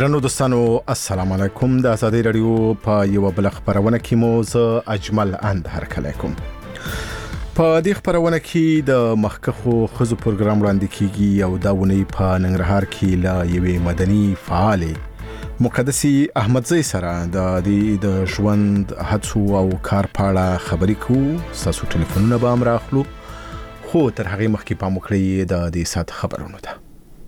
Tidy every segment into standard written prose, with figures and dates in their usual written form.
درنو دوستانو السلام علیکم. د ازادي رادیو په یو بل خبرونه کې مو زه اجمل اند هرکلی کوم. په دې خبرونه کې د مخکخو خزو پروګرام وړاندې کیږي او دا ونی په ننګرهار کې لا یوې مدني فعالې مقدسي احمدزی سره د ژوند هڅو او کار پاړه خبرې کوو. تاسو ټلیفونونه به هم راخلو، خو تر هغې مخکې پام وکړئ د دې ساعت خبرونو ته.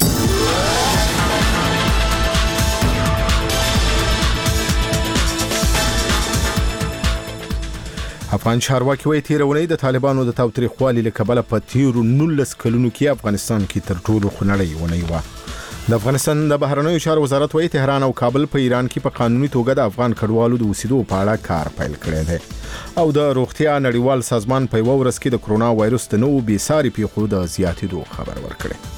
افغان چارواکي وايي تیرونی د طالبانو د تاوتریخوالي له کبله په تیرو 19 کلونو کې افغانستان کې تر ټولو خونړۍ ونی و. د افغانستان د بهرنیو چارو وزارت وايي تهران او کابل په ایران کې په قانوني توګه د افغان کډوالو د اوسېدو په اړه کار پیل کړی دی او د روغتیا نړیوال سازمان په یوه ورځ کې د کرونا وایرس د نوو بېساري پیښو د زیاتېدو خبر ورکړی.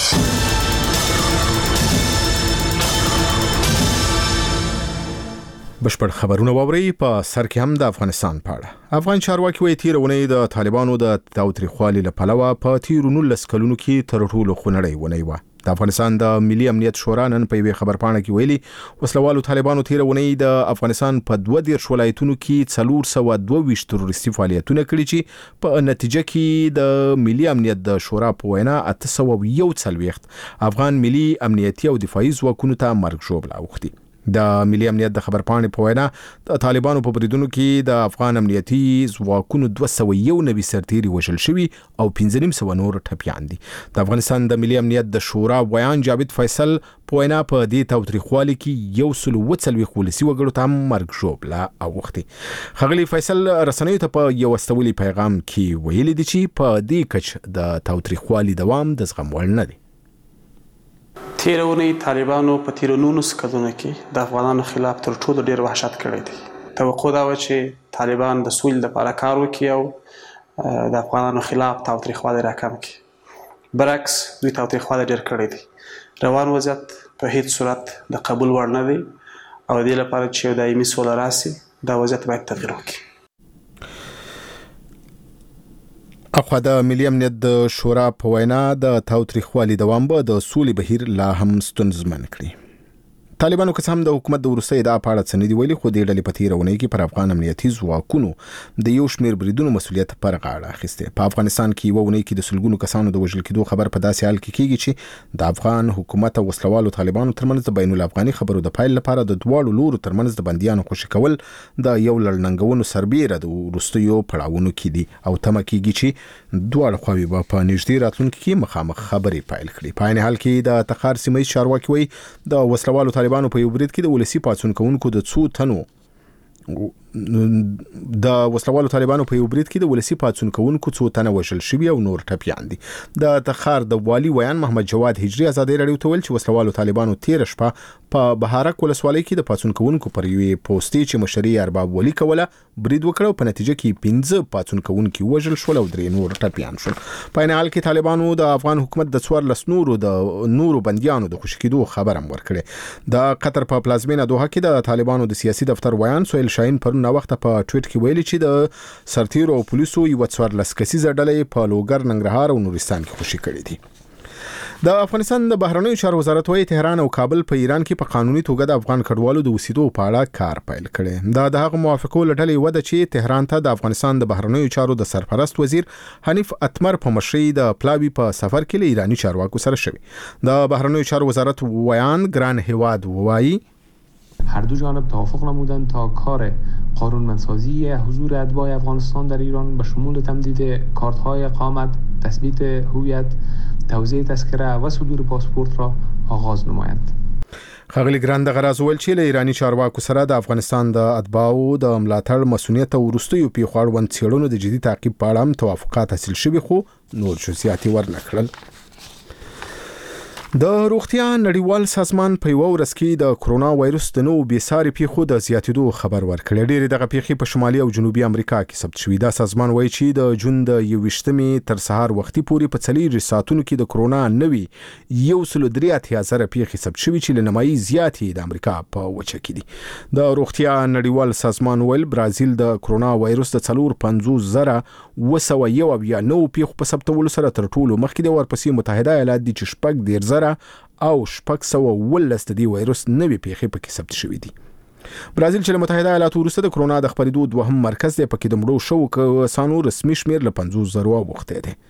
بشپړ خبرونه واوري. په سر کې هم د افغانستان په اړه افغان چارواکي وايي تیرونی د طالبانو د تاوتریخوالي له پلوه په تیرو 19 کلونو کې تر ټولو خونړۍ ونی و. د افغانستان د ملي امنیت شورا نن په یوه خبرپاڼه کې ویلي وسلوالو طالبانو تیرونی د افغانستان په 22 ولایتونو کې 422 تروریستي فعالیتونه کړي چې په نتیجه کې د ملي امنیت د شورا په وینا 841 افغان ملي امنیتي او دفاعي ځواکونو ته مرګ ژوبله اوښتي. د ملي امنیت د خبرپاڼې په وینا د طالبانو په بریدونو کې د افغان امنیتي ځواکونو 291 سرتیري وژل شوي او 1500 نور ټپیان دي. د افغانستان د ملي امنیت د شورا ویان جاوید فیصل په وینا په دې تاوتریخوالي کې 140 ولسي وګړو ته مرګ ژوبله اوښتي. ښاغلي فیصل رسنیو ته په یو استولي پیغام کې ویلي دي چې په دې کچ د تاوتریخوالي دوام د زغم وړ نه دی. تیرونی طالبانو په تیرو 19 کلونو کې د افغانانو خلاف تر ټولو ډیر وحشت کړی دی. توقع دا و چې طالبان د سولې لپاره کار وکړي او د افغانانو خلاف تاوتریخوالی راکم کړي. برعکس دوی تاوتریخوالی ډیر کړی دی. روان وضعیت په هیڅ صورت د قبول وړ نه دی او د دې لپاره چې یو دایمي سوله راسي دا وضعیت باید تغییر وکړي. اخوا د ملي امنیت د شورا په وینا د تاوتریخوالي دوام به د سولې بهیر لا هم ستونزمن کړي. طالبانو که هم د حکومت د وروستۍ ادعا په اړه څه نه دي ویلي، خو دې ډلې په تیرونی کې پر افغان امنیتي ځواکونو د یو شمېر بریدونو مسؤلیت پر غاړه اخیستی. په افغانستان کې یوه اونۍ کې د سلګونو کسانو د وژل کېدو خبر په داسې حال کې کېږي چې د افغان حکومت او وسلوالو طالبانو ترمنځ د بین الافغاني خبرو د پیل لپاره د دواړو لورو ترمنځ د بندیانو خوشي کول د یو لړ ننګونو سربیره د وروستیو پړاوونو کې دي او تمه کېږي چې دواړه خواوې به په نږدې راتلونکي کې مخامخ خبرې پیل کړي. په عین حال کې د تخار سیمه ییز چارواکي وایي د وسلوالو طالبانو په یو برید کې د ولسي پاڅون کوونکو د څو تنو د وسلوالو طالبانو په یو برید کې د ولسي پاڅون کوونکو څو تنه وژل شوي او نور ټپیان دي. د تخار د والي ویان محمد جواد هجري ازادي رادیو ته ویل چې وسلوالو طالبانو تیر شپه په بهارک ولسوالۍ کې د پاڅون کوونکو پر یوې پوسټې چې مشري ارباب ولی کوله برید وکړ او په نتیجه کې 15 پاڅون کوونکي وژل شول او 3 نور ټپیان شول. په عین حال کې طالبانو د افغان حکومت د 14 نورو بندیانو د خوشي کېدو خبر هم ورکړي. د قطر په پلازمینه دوحه کې د طالبانو د سیاسي دفتر ویان سهیل شاهین پرون وخت په ټویټ کې ویلي چې د سرتیرو او پولیسو یو 14 کسیزه ډلې په لوګر، ننګرهار او نورستان کې خوشي کړي دي. د افغانستان د بهرنیو چارو وزارت وايي تهران او کابل په ایران کې په قانوني توګه د افغان کډوالو د اوسېدو په اړه کار پیل کړي. دا د هغه موافقو له ډلې و ده چې تهران ته د افغانستان د بهرنیو چارو د سرپرست وزیر حنیف اتمر په مشرۍ د پلاوي په سفر کې له ایرانی چارواکو سره شوی. د بهرنیو چارو وزارت ویان ګران هیواد وایي هر دو جانب توافق نمودند تا کار قانونمندسازی حضور اتباع افغانستان در ایران به شمول تمدید کارت‌های اقامت، تثبیت هویت، توزیع تذکره و صدور پاسپورت را آغاز نمایند. ښاغلي ګران د غراز ول چې له ایرانی چارواکو سره د افغانستان د اتباعو د ملاتړ مسؤلیت او وروستیو پیښو اړوند څېړنو د جدي تعقیب په اړه هم توافقات حاصل شوي، خو نور جزئیات ورنه کړل. د روغتیا نړیوال سازمان په یوه ورځ کې د کرونا وایرس د نوو بېساري پیښو د زیاتېدو خبر ورکړی. ډېرې دغه پیښې په شمالي او جنوبي امریکا کې ثبت شوي. دا سازمان وایي چې د جون د 21 تر سهار وختي پورې په 4 ساعتونو کې د کرونا نوي 183,000 پیښې ثبت شوي چې له نیمایي زیاتې د امریکا په وچه کې دي. د روغتیا نړیوال سازمان ویل برازیل د کرونا وایرس د 450,909 پیښو په ثبتولو سره تر ټولو مخکې دی. ورپسې متحده ایالات دي چې 10,000 او 617 د دې وایروس نوې پیښې پکې ثبت شوې دي. برازیل چې له متحده ایالاتو وروسته د کرونا د خپرېدو دوهم مرکز دی، پکې د مړو شوو کسانو رسمي شمېر له 50,000 اوښتی دی.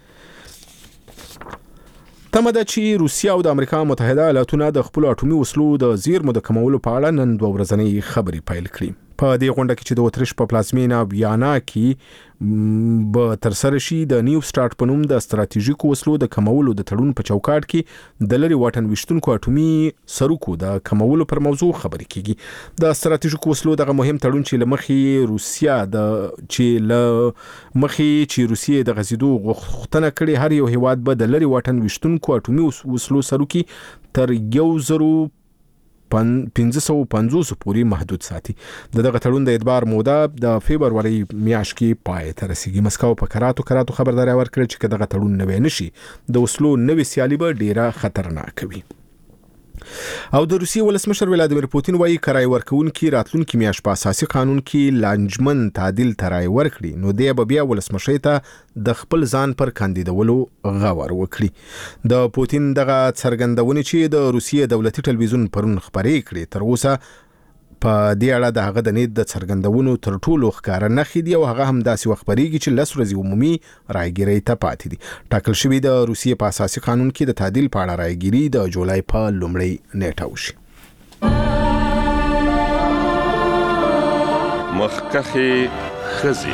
تمه ده چې روسیه او د امریکا متحده ایالاتونه د خپل اټومي وسلو د زیرمو د کمولو په اړه نن 2 ورځنۍ خبرې پیل کړي. په دې غونډه کې چې د اتریش په پلازمینه ویانا کې به تر سره شي، د نیو سټارټ په نوم د ستراتیژیکو وسلو د کمولو د تړون په چوکاټ کې د لري واټن ویشتونکو اټومي سروکو د کمولو پر موضوع خبرې کیږي. د ستراتیژیکو وسلو دغه مهم تړون چې لمخې روسیه د غزیدو غوښتنه کړې، هر یو هیواد به د لري واټن ویشتونکو اټومي وسلو سروکي تر 1550 پورې محدود ساتي. دغه تړون د اعتبار موده د فبرवरी میاشت کې پای ته رسیږي. مسکو په کراتو خبرداري ورکړه چې دغه تړون نوې نشي، د وسلو نوې سیالي به ډیره خطرناک وي. او د روسیې ولسمشر ولادیمیر پوتین وایي کرای ورکونکي راتلونکي میاشت په اساسي قانون کې لانجمن تعدیل ترای ورکړي، نو دی به بیا ولسمشر ته د خپل ځان پر کاندیدولو غور وکړي. د پوتین دغه څرګندونې چې د روسیې دولتي ټلویزیون پرون خبرې کړې، تر اوسه په دې اړه د هغه د نیت د څرګندونو تر ټولو ښکاره نښې دي، او هغه هم داسې وخت خبرېږي چې 10 ورځې عمومي رایګیرۍ ته پاتې دي. ټاکل شوی د روسیې په اساسي قانون کې د تعدیل په اړه رایګیري د جولای په لومړۍ نیټه وشي. مخکخې خزي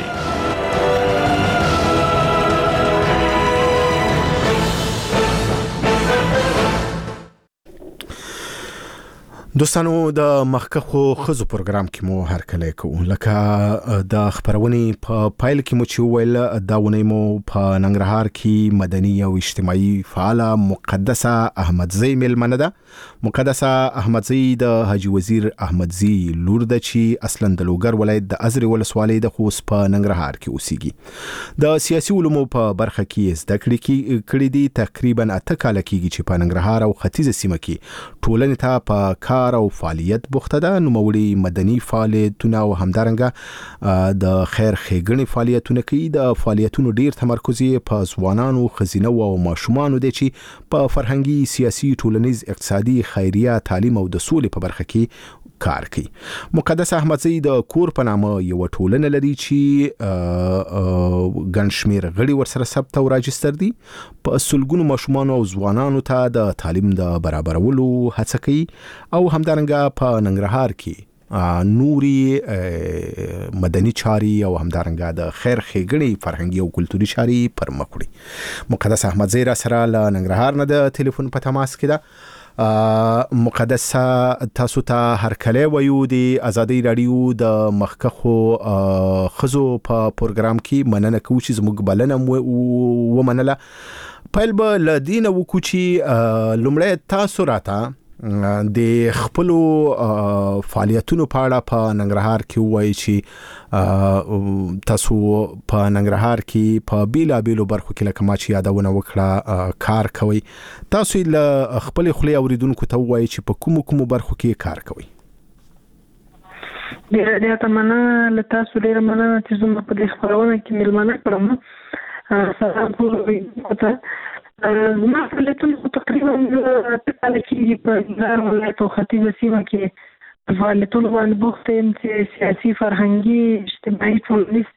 دوستانو، د مخکخو خزو پروګرام کې مو هر کله کوو، لکه د خبرونې په پایل کې مو چې ویل دا ونی مو په ننګرهار کې مدني او اجتماعي فعاله مقدسه احمدزی ملمنه ده. مقدسه احمدزی د حاجی وزیر احمدزی لور ده چې اصلا د لوګر ولایت د ازرې ولسوالۍ د خوست په ننګرهار کې اوسېږي. د سیاسي علومو په برخه کې زده کړې دي. تقریبا 8 کال کېږي چې په ننګرهار او ختیځه سیمه کې ټولنې ته په کار او فعالیت بوخته ده. نوموړي مدني فعالیتونه او همدارنګه د خیر ښېګڼې فعالیتونه کوي. د فعالیتونو ډیر تمرکز په ځوانانو، ښځینو او ماشومانو دی چې په فرهنګي، سیاسي، ټولنیز، اقتصادي، خیریه، تعلیم او د سولې په برخه کې کار کوي. مقدس احمدزی د کور په نامه یو ټولنه لري چې ګڼ شمېر غړي ورسره ثبت او راجستر دي. په سلګونو ماشومان او ځوانانو ته د تعلیم د برابرولو هڅه کوي، او همدارنګه په ننګرهار کې نوري مدني چاري او همدارنګه د خیر ښېګڼې فرهنګي او کلتوري چاري پر مخ وړي. مقدس احمدزی را سره له ننګرهار نه د ټلیفون په تماس کې ده. مقدس تاسو ته هر کله وایو د ازادي رادیو د مخکخو خزو په پروګرام کې مننه کوو چې زموږ بلنه ومنله. پیل به لدینه وکړو چې لومړی تاسو راته د خپل فعالیتونو په اړه په ننګرهار کې وایي چې تاسو په ننګرهار کې په بیلابیلو برخو کې لکه ما چې یادونه وکړه کار کوي. تاسو له خپل خلې اوریدونکو ته وایي چې په کومو برخو کې کار کوي؟ ډېره تمنا له تاسو ډېره مننه چې زما په دې خبرونه کې ملمنه کړم. سلام ټول زما فعالیتونه تقریبا 8 کال کېږي په ننګرهار ولایت او ختیځه سیمه کې فعالیتونه باندې بوخت یم چې سیاسي، فرهنګي، اجتماعي، ټولنیز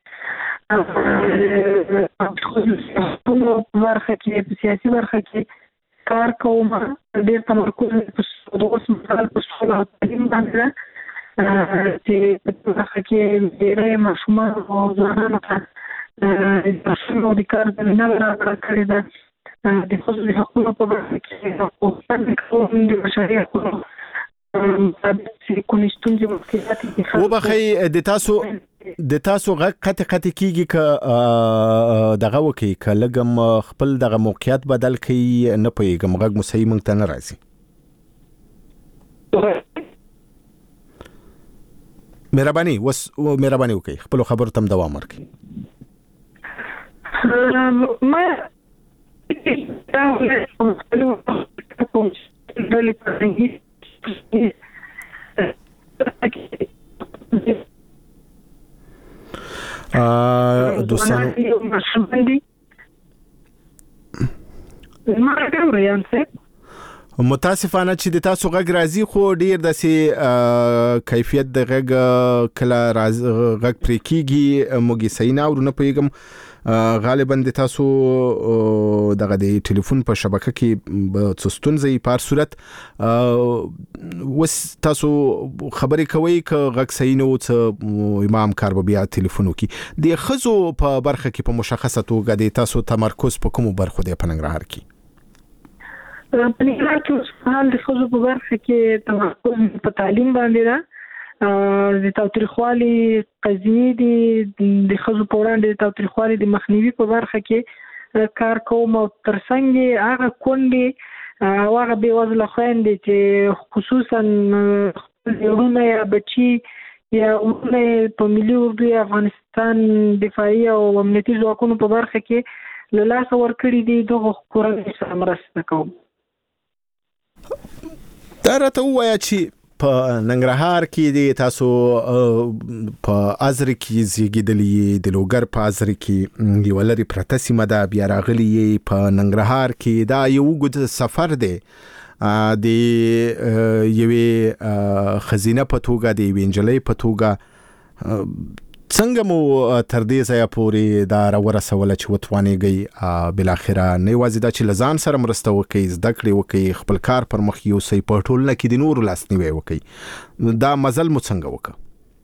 په برخه کې، په سیاسي برخه کې کار کوم. ډېر تمرکز په اوس مهال په سوله او تعلیم باندې ده چې په برخه کې ډېری ماشومان او ځوانانو ته د کار زمینه برابره کړې ده. د ښځو د حقونو په برخه کې غوښتنې کوم د بشري حقونو مطابق چې کومې ستونزې مشکلات انتخاب وبخښئ. د تاسو غږ قطع کېږي که دغه وکړي، که لږ خپل دغه موقعیت بدل کړي، نه پوهېږم غږ مو صحیح موږ ته نه راځي. مهرباني وکړئ خپلو خبرو ته هم دوام ورکړئ. دوستانو متاسفانه چې د تاسو غږ راځي خو ډیر داسې کیفیت د غږ کله غږ پرې کیږي موږ صحیح نه اورو نه پوهیږم غالبا د تاسو دغه د ټلیفون په شبکه کې څستونځي په هر صورت وس تاسو خبرې کوي ک غږ صحیح نه و امام کار بیا ټلیفون وکي د خزو په برخه کې په مشخصه توګه د تاسو تمرکز په کومو برخو دی په ننګرهار کې په ننګرهار کې حال د خزو په برخه کې تمرکز په تعلیم باندې ده د تاوتریخوالي قضیې د خزو په وړاندې د تاوتریخوالي د مخنیوي په برخه کې کار کوم او ترڅنګ هغه کونډې او هغه بېوزله خویندې چې خصوصا ورونه یا بچي یا ورونه په ملي اردو افغانستان دفاعي او امنیتي ځواکونو په برخه کې له لاسه ورکړي دي دغه کورنۍ سره مرسته کوم دا راته ووایه چې په ننګرهار کې د تاسو په ازر کې زیږیدلې د لوګر په ازر کې یو لري پرته سیمه ده بیا راغلي په ننګرهار کې دا یو اوږد سفر دی د یوې خزینه په توګه د یوې نجلۍ په توګه څنګه مو تر دې ځایه پورې دا راورسوله چې وتوانېږئ بالاخره نه یوازې دا چې له ځان سره مرسته وکړئ زده کړې وکړئ خپل کار پر مخ یوسئ په ټولنه کې د نورو لاسنیوی وکړئ دا مزل مو څنګه وکړ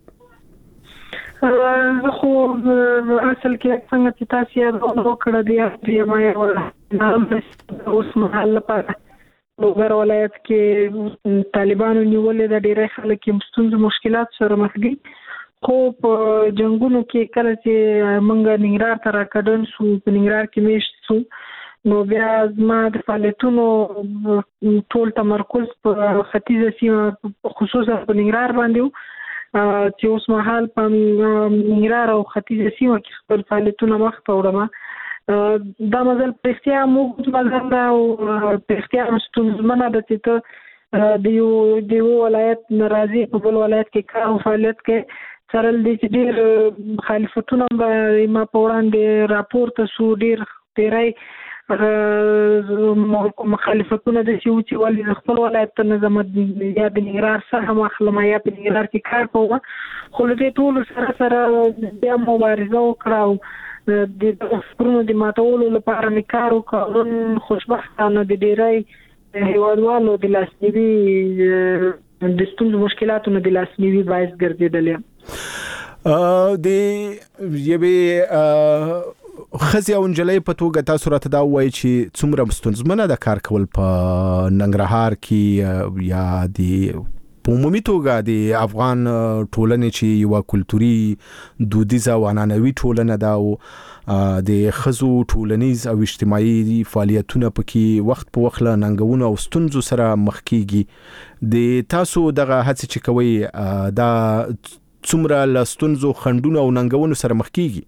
خو اصل کې څنګه چې تاسو یې وکړه د ما اوس مهال لپاره لوګر ولایت کې طالبانو نیولې د ډېری خلک کې ستونزې مشکلات سره مخ دي خو په جنگونو کې کله چې موږ ننګرهار ته راکډن شو په ننګرهار کې میشت شو نو بیا زما د فعالیتونو ټول تمرکز په ختیځه سیمه خصوصا په ننګرهار باندې چې اوس مهال په ننګرهار او ختیځه سیمه کې خپل فعالیتونه مخ ته وړم دا مزل په اختیار موږ مزل دا او په اختیار ستونزمنه ده چې ته د یو ولایت ناراضي په بل ولایت کې کار او فعالیت کې سره د دې ډېر مخالفتونه به ما په وړاندې راپورته شو ډېر ډېری مخالفتونه د چې ولې خپل ولایت ته نظم یا د ننګرهار سره مخلمه یا په ننګرهار کې کار کوم خو له دې ټولو سره بیا مبارزه وکړه او د فکرونو د ماتولو لپاره مې کار وکړ خوشبختانه د ډېری هیوادوالو د لاسنیوي د ستونزو مشکلاتونو د لاسنیوي باعث ګرځېدلی د یوې خزي او نجلۍ په توګه تاسو راته دا وایي چې څومره ستونزمنه ده کار کول په ننګرهار کې یا د په عمومي توګه د افغان ټولنې چې یو کلتوري دودیزه او عنعنوي ټولنه ده او د خزو ټولنیز او اجتماعي فعالیتونه پکې وخت په وخت له ننګونو او ستونزو سره مخ کیږي د تاسو دغه هڅې چې کوي دا څومره له ستونزو خنډونو او ننګونو سره مخ کیږي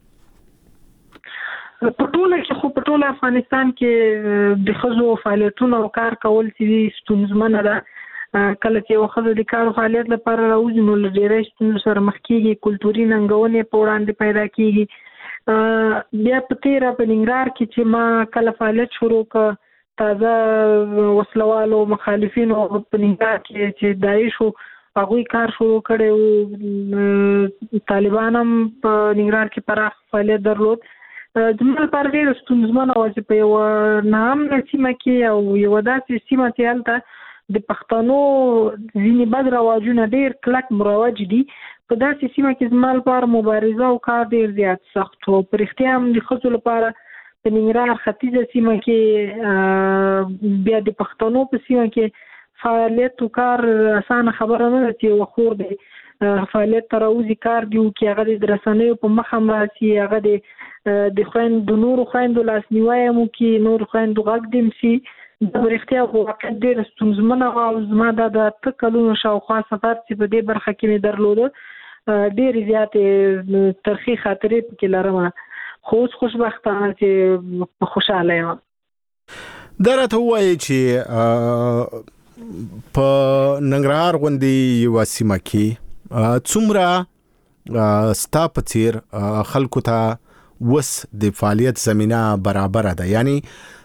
په ټول افغانستان کې د خزو فعالیتونه او کار کول چې ستونزمنه ده کله چې وخت د کار فعالیت لپاره راوځي نو له ډېرې ستونزو سره مخ کیږي کلتوري ننګونې په وړاندې پیدا کیږي بیا په تیره په ننګرهار کې چې ما کله فعالیت شروع کړ تازه وسلوالو مخالفینو په ننګرهار کې چې داعشو هغوی کار شروع کړی و طالبان هم په ننګرهار کې پراخ فعالیت درلود زما لپاره ډېره ستونزمنه وه چې په یوه ناامنه سیمه کې او یوه داسې سیمه چې هلته د پښتنو ځینې بد رواجونه ډېر کلک مروج دي په داسې سیمه کې زما لپاره مبارزه او کار ډېر زیات سخت و په رښتیا هم د ښځو لپاره په ننګرهار ختیځه سیمه کې بیا د پښتنو په سیمه کې فعالیت او کار اسانه خبره نه ده چې یوه خور دی فعالیت ته راوځي کار دی وکړي هغه د رسنیو په مخ هم راسي هغه د خویندو نورو خویندو لاسنیوی هم وکړي نورو خویندو غږ دې هم شي دا په رښتیا واقعا ډېره ستونزمنه وه او زما دا د 8 کلونو شاوخوا سفر چې په دې برخه کې مې درلوده ډېرې زیاتې ترخې خاطرې پکې لرم خو اوس خوشبختانه چې خوشحاله یم دا راته ووایي چې په ننګرهار غوندې یوه سیمه کې څومره ستا په څیر خلکو ته وس د فعالیت زمینه برابره ده یعنی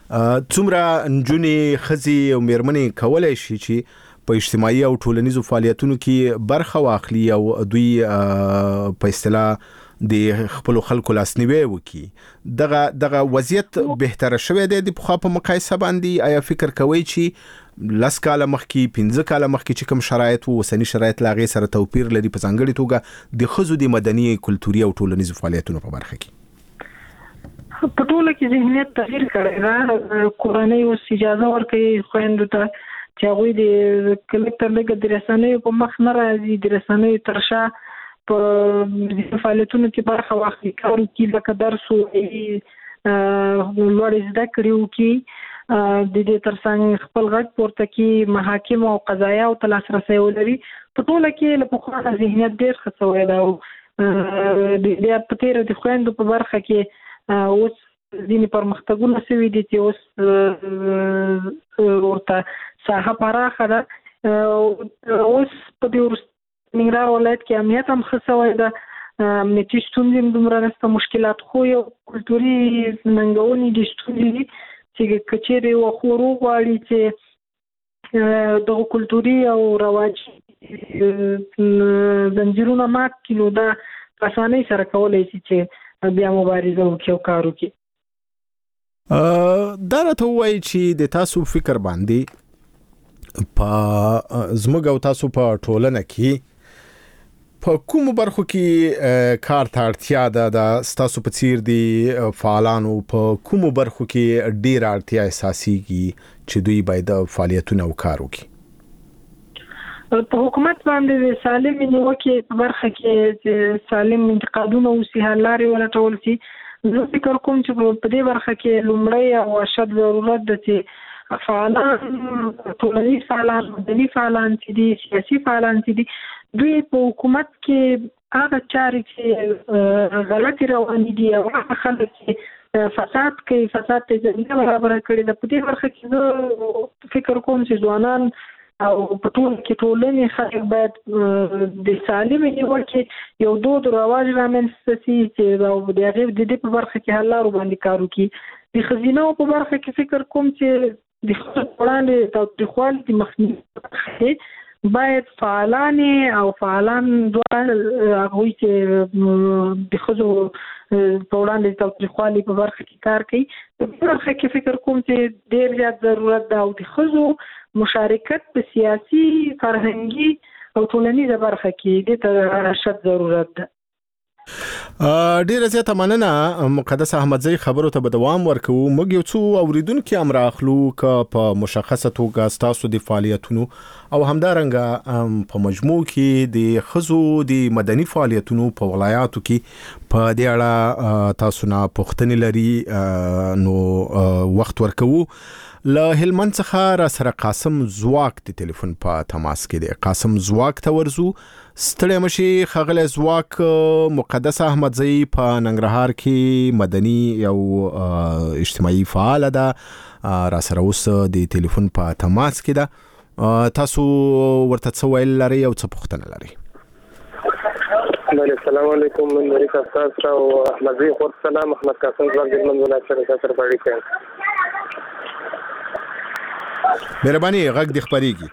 څومره نجونې ښځې او میرمنې کولای شي چې په اجتماعي او ټولنیزو فعالیتونو کې برخه واخلي او دوی په اصطلاح د خپل خلکو لاسنیوي وکړي دغه وضعیت بهتره شوی دی د پخوا په مقایسه باندې آیا فکر کوئ چې لس کاله مخکې 15 کاله مخکې چې کوم شرایط وو اوسني شرایط لا غي سره توپیر لري په ځانګړي توګه د ښځو د مدني کلتوري او ټولنیزو فعالیتونو په برخه کې په ټوله کې ذهنیت تغیر کړی دا کورنۍ اوس اجازه ورکوي خویندو ته چې هغوی د کلکټر لګه د رسنیو په مخ نه راځي د رسنیو تر شا په فعالیتونو کې برخه واخلي کار وکړي لکه درس ووایي لوړې زده کړې وکړي د دې ترڅنګ خپل غږ پورته کړي محاکم او قضایاو ته لاسرسی ولري په ټوله کې له پخوا نه ذهنیت ډېر ښه سوی ده او بیا په تېره د خویندو په برخه کې اوس ځینې پرمختګونه سوي دي چې اوس ورته ساحه پراخه ده اوس په دې ننګرهار ولایت کې امنیت هم ښه سوی ده امنیتي ستونزې هم دومره نشته مشکلات خو یو کلتوري ننګونې دي ستونزې دي چې که چېرې یو خور وغواړي چې دغه کلتوري او رواجي زنجیرونه مات کړي نو دا په اسانۍ سره کولی شي چې بیا مبارزه وکړي او کار وکړي دا راته ووایي چې د تاسو فکر باندې په زموږ او تاسو په ټولنه کې په کومو برخو کې کار ته اړتیا ده د ستاسو په څیر دي فعالانو په کومو برخو کې ډیر اړتیا احساسيږي چې دوی باید فعالیتونه وکړي په حکومت باندې سالم نیوکې په برخه کې سالم انتقادونه او حل لارې ولټول شي زه فکر کوم چې په دې برخه کې لومړی او اشد ضرورت ده چې فعالان ټولنیز فعالان مدني فعالان چې دي سیاسي فعالان چې دي دوی په حکومت کې هغه چارې چې غلطي روانې دي او هغه خلک چې فساد کوي فساد ته زمینه برابره کړې ده په دې برخه کې زه فکر کوم چې ځوانان او په ټول کې ټولنې خلک باید د سالم نیوکې یو دود رواج رامنځته شي چې د هغې د دې په برخه کې حل لارو باندې کار وکړي د ښځینه‌و په برخه کې فکر کوم چې د ښځو په وړاندې تاوتریخوالي د مخنیوي باید فعالان دواړه هغوی چې د ښځو په وړاندې د تاوتریخوالي په برخه کې کار کوي په دې برخه کې فکر کوم چې ډېر زیات ضرورت ده او د ښځو مشارکت په سیاسي فرهنګي او ټولنیزه برخه کې د ته شت ضرورت ده ډیره زیاته مننه مقدس احمدزی خبرو ته به دوام ورکوو موږ یو څو اوریدونکو امر اخلو ک په مشخصه توګه تاسو د فعالیتونو او همدارنګه په مجموع کې د خزو د مدني فعالیتونو په ولایاتو کې په دې اړه تاسو نه پوښتنې لري نو وخت ورکوو له هلمند څخه را سره قاسم زواک د ټلیفون په تماس کې دی قاسم زواک ته ورزو ستړی مشي خغله زواک مقدس احمدزی په ننګرهار کې مدني او اجتماعي فعال ده را سره اوس د ټلیفون په تماس کې ده تاسو ورته څه ویل لري او څه پوښتنه لري السلام علیکم من نوریت استاذ او احمدزی خور سلام احمد قاسم زواک د منځ ولایت سره پاړی کوي مهرباني غږ د خبريږي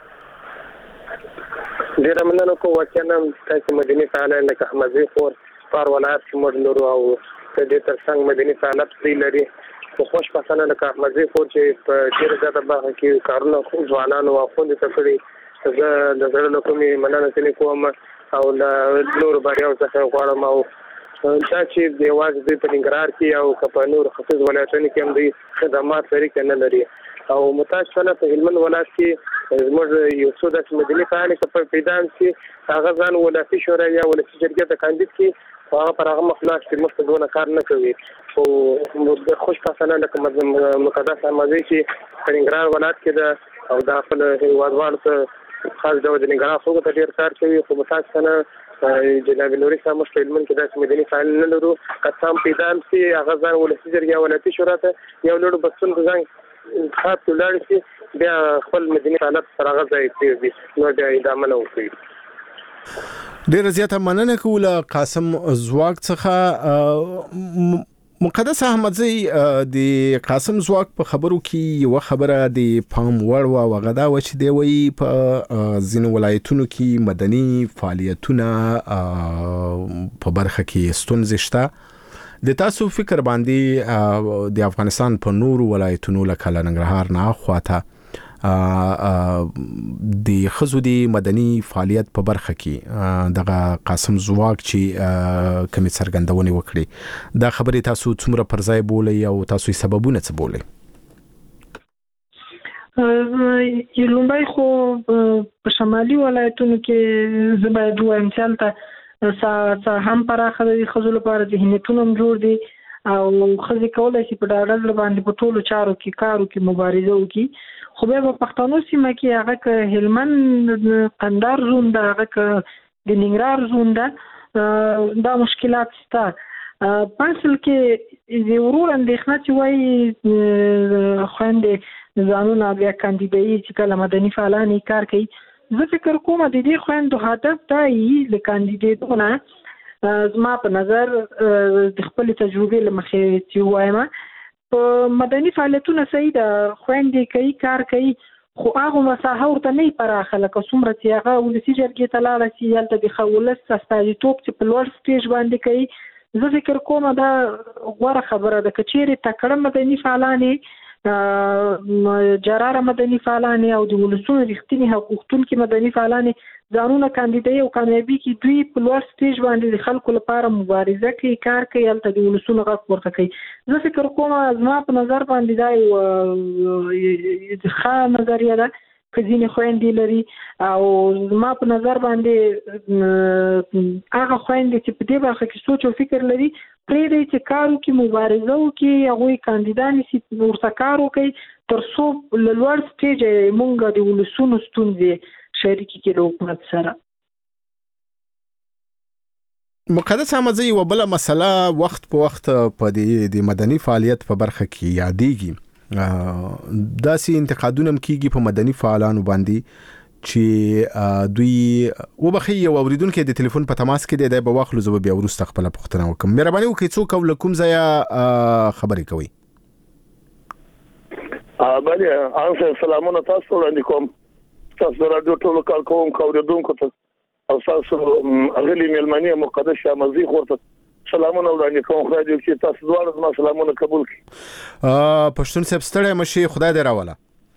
ډیره مننه کوم وکینم تاسو مدني فعالان لکه احمدزی خور پر ولایت کې مدلرو او د دې ترڅنګ مدني فعالیت لري خو خوش پسنه لکه احمدزی خور چې په ډیره زیاته برخه کې کارونه خو ځوانانو او خو د تفریح زه د زړه له کومې مننه کوم او له نور باریاو څخه غواړم او دا چې د یوازې د ننګرهار کې او په نور ختیځ ولایتونو کې هم د خدمات لري کنه لري او متاسفانه په هلمند ولایت کې زموږ یو څو د مدني فعال په پیدان کې هغه ځان ولایتي شورا یا ولایتي جرګې ته کاندید کې هغه پر هغه مخلاص چې مخته دونه کار نه کوي او خوش پسنه لکه مقدس احمدزی چې په ننګرهار ولایت کې ده او د خپل هیوادوالو ته خاص ډول د ننګرهار خلکو ته ډېر کار کوي خو متاسفانه جناب نوري صاحب موږ په هلمند کې داسې مدني فعال نه لرو که څه هم پیدان شي هغه ځان ولایتي جرګې یا ولایتي شورا ته یو لوړ بستون ته ځان خاص ولاړ شي بیا خپل مدني فعالیت سره غځای کوي نو بیا ادامه نه وکړي ډیره زیاته مننه کوله قاسم زواک څخه مقدس احمدزی د قاسم زواک په خبرو کې یو خبره د پام وړ او غدا و چې دی وی په ځینو ولایتونو کې مدني فعالیتونه په برخه کې ستونزې شته د تاسو فکر باندې د افغانستان په نورو ولایتونو لکه ننګرهار نه خواته د خزو د مدني فعالیت په برخه کې دغه قاسم زواک چې کومې څرګندونې وکړي دا خبرې تاسو څومره پر ځای بولئ او تاسو سببونه څه بولئ؟ لومړی خو په شمالي ولایتونو کې زه باید ووایم چې هلته هم پراخه د ښځو لپاره ذهنیتونه هم جوړ دي او ښځې کولی شي په ډاډه باندې په ټولو چارو کې کار وکړي مبارزه وکړي. خو بیا په پښتنو سیمه کې هغه که هلمند قندهار زون ده هغه که د ننګرهار زون ده دا مشکلات شته. په اصل کې د ورور اندېښنه چې وایي خویندې ځانونه بیا کاندیدایي چې کله مدني فعالان کار کوي زه فکر کوم د دې خویندو هدف دا وي د کاندیدېدو نه زما په نظر د خپلې تجربې له مخې چې ووایم په مدني فعالیتونه صحیح ده خویندې کوي کار کوي خو هغه مساحه ورته نه پراخه لکه څومره چې هغه ولسي جرګې ته لاړه شي هلته د ولس استازیتوب چې په لوړ سټیج باندې کوي زه فکر کوم دا غوره خبره ده که چیرې تکړه مدني فعالانې جراره مدني فعالانې او د ولسونو رښتیني حقوقتونکي مدني فعالانې ځانونه کاندیدایي او کامیابي کې دوی په لوړ سټیج باندې د خلکو لپاره مبارزه کوي کار کوي هلته د ولسونو غږ پورته کوي. زه فکر کوم زما په نظر باندې دا یو ښه نظریه ده که ځینې خویندې لري او زما په نظر باندې هغه خویندې چې په دې برخه کې سوچ او فکر لري پرېږدئ چې کار وکړي مبارزه وکړي هغوی کاندیدانې شي ورته کار وکړي تر څو له لوړ سټیجه موږ د ولسونو ستونزې شریکي کې د حکومت سره. مقدس احمدزی یو بله مسله وخت په وخت په د مدني فعالیت په برخه کې یادېږي داسې انتقادونه کېږي په مدني فعالانو باندې چې دوی وبخي یو اوریدونکو د ټلیفون په تماس کې دی به واخلو زه بیا وروسته خپل پوښتنه وکم. مهرباني وکړئ څوک او کوم ځای خبرې کوي؟ بله انسان سلامونه تاسو وړاندې کوم تاسو رادیو ټولو کارکوونکو اوریدونکو ته او تاسو اغلی ملمنی مقدس احمدزی ورته سلامونه وړاندې کوم خدای دې چې تاسو دواړه زما سلامونه قبول کړي. پښتون صاحب ستړی مشي خدای دې راوله.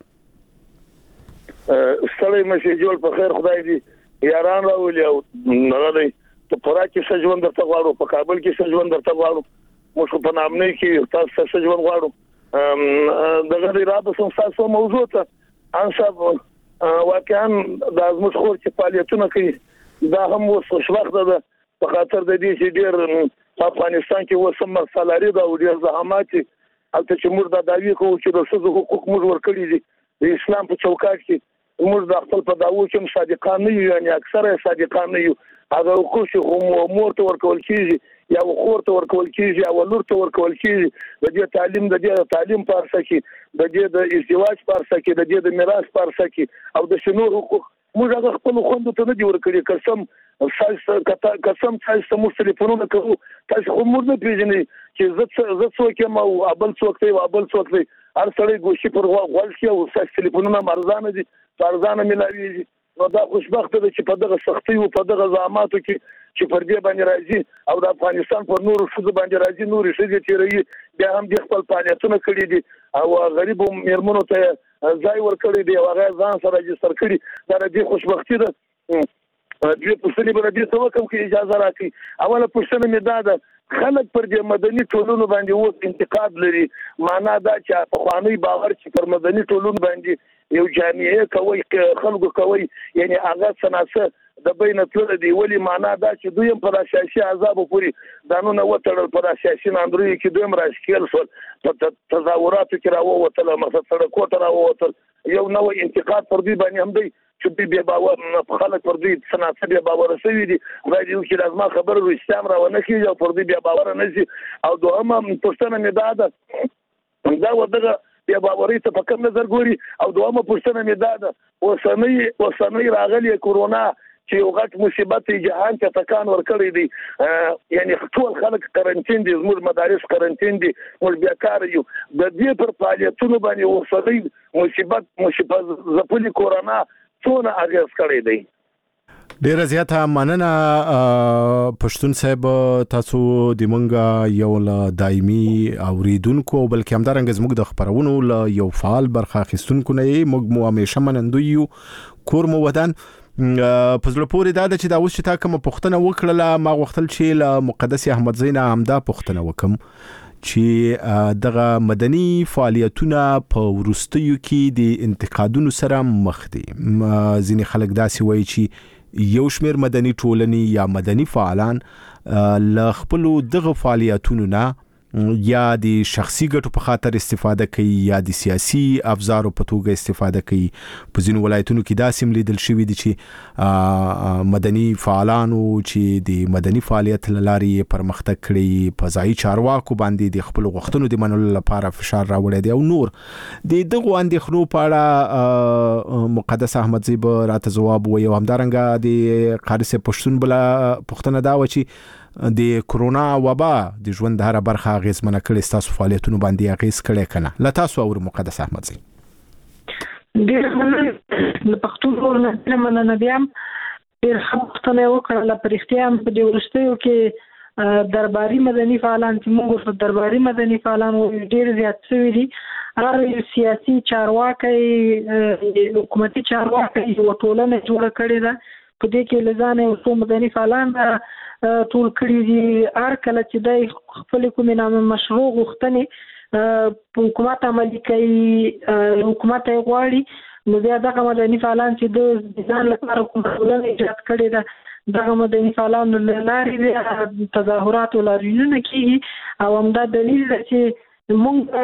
ستړی مشي جوړ په خیر خدای دې یاران راولي او نه دی ته پرا کې سجون درته غواړو په کابل کې سجون درته غواړو موږ په نامنه کې تاسو سجون غواړو دغه اراده سم تاسو موضوع ته انصاف واقعا د ازموش خور چې فعالیتونه کوي دا هم وسوش وخت ده په خاطر د دې چې ډېر افغانستان کې وسم مسالاري دا او ډېر زحمات البته چې موږ دا داوی کوو چې د ښځو حقوق موږ ورکړي دي د اسلام په چوکاټ کې موږ د خپل په داوو کې صادقان نه یو یعنی اکثره صادقان نه یو هغه حقوق چې مور ته ورکول کیږي یا خور ته ورکول کیږي او لور ته ورکول کیږي د دې تعلیم پارسه کې د دې د ازدواج پارسه کې د دې د میراث پارسه کې او د شنو حقوق موږ هغه خپل خوندو ته نه دی ورکړي قسم تاسو مو ټلیفونونه کوو تاسو خو موږ نه پیژنئ چې زه څوک یم او ابل څوک دی او ابل څوک دی هر سړی ګوشي پر غوږ کې او تاسو ټلیفونونه مرزانه دي ارزانه ملاويږي نو دا خوشبخته ده چې په دغه سختي او په دغه زحماتو کې چې پر دې باندې راځي او د افغانستان پر نورو ښځو باندې راځي نورې ښځې چې راځي بیا هم د خپل فعالیتونه کړي دي او غریبو میرمنو ته ځای ورکړی دی او هغه ځان سره رجستر کړي دا د خوشبختي ده. دې پوښتنې به دې څه وکم کې اجازه راکړي. اوله پوښتنه مې دا ده خلک پر دې مدني ټولنو باندې اوس انتقاد لري معنا دا چې په خواني باور چې پر مدني ټولنو باندې یو جامعه کوي خلکو کوي یعنی هغه سناسه د بین تل دی ولی معنا دا چې دوی په سیاسي عذاب پوری دانونه وتړل په سیاسي ناندري کې دوی مراشکل سول په تظاهراتو کې راووتل مقصد سره کوټه راووتل یو نو انتقاد پر دې باندې هم دی چې بیا باور خلک پر دې سناسه بیا باور شوی دي غواړي چې لازم خبر روستام راونه کیږي او پر دې بیا باور نه شي او دوهمه پښتنه مې دا ودغه بیا باوري ته په کوم نظر ګوري او دومره پوښتنه مې ده اوسنۍ راغلي کورونا چې یو غټ مصیبت جهان ته تکان ورکړی دی یعنی ټول خلک قرنټین دي زموږ مدارس قرنټین دي موږ بیکار یو د دې پر فعالیتونو باندې وسلې مصیبت زپلي کورونا څونه اغیز کړی دی. ډیره زیاته مننه پښتون صاحب تاسو د مونږه یو دایمي اوریدونکو بلکې همدارنګه زموږ د خبرونو یو فعال برخه اخیستونکو نه موږ مو همیشه منندوی یو کور مو ودان پزله پوری دا چې دا اوس چې تا کوم پښتنه وکړه ما غوښتل چې له مقدس احمد زینا همدا پښتنه وکم چې دغه مدني فعالیتونه په ورستیو کې د انتقادونو سره مخ دي. ځینې خلک داسې وایي چې یو شمیر مدني ټولنې یا مدني فعالان ل خپل دغه فعالیتونو نه یا د شخصي ګټو په خاطر استفاده کوي یا د سیاسي افزارو په توګه استفاده کوي. په ځینو ولایتونو کې داسې لیدل شوی دي چې مدني فعالانو چې د مدني فعالیت لارې پرمختګ کړي په ځای چارواکو باندې د خپل غوښتنو د منلو لپاره فشار راوړي دي او نور د دغه اندېښنو په اړه مقدس احمد زیب راته جواب وایي. همدارنګه د قاری پښتون بل پښتنه دا و چې د کورونا وبا د ژوند هر برخه غیزمنه کړي تاسو فعالیتونو باندې غیز کړي کنه لا تاسو او مقدس احمد زی ډیر مننه پښتون ورونه مننه بیا ډیر خپلتنه وکړه لا پرختیا په دې ورستیو کې درباري مدني فعالان چې موږ درباري مدني فعالان ډیر زیات شوي دي. هر سیاسي چارواکي حکومتي چارواکي ټولنه جوړه کړې ده په دې کې لزانه او مدني فعالان ټول کړي دي. هر کله چې د خپل کومې نامه مشروع غوښتنې په حکومت عملي کوي حکومت یې غواړي نو بیا دغه مدني فعالان چې د ځان لپاره کوم ټولنه ایجاد کړې ده دغه مدني فعالانو لارې تظاهرات او لاریونونه کیږي او همدا دلیل دی چې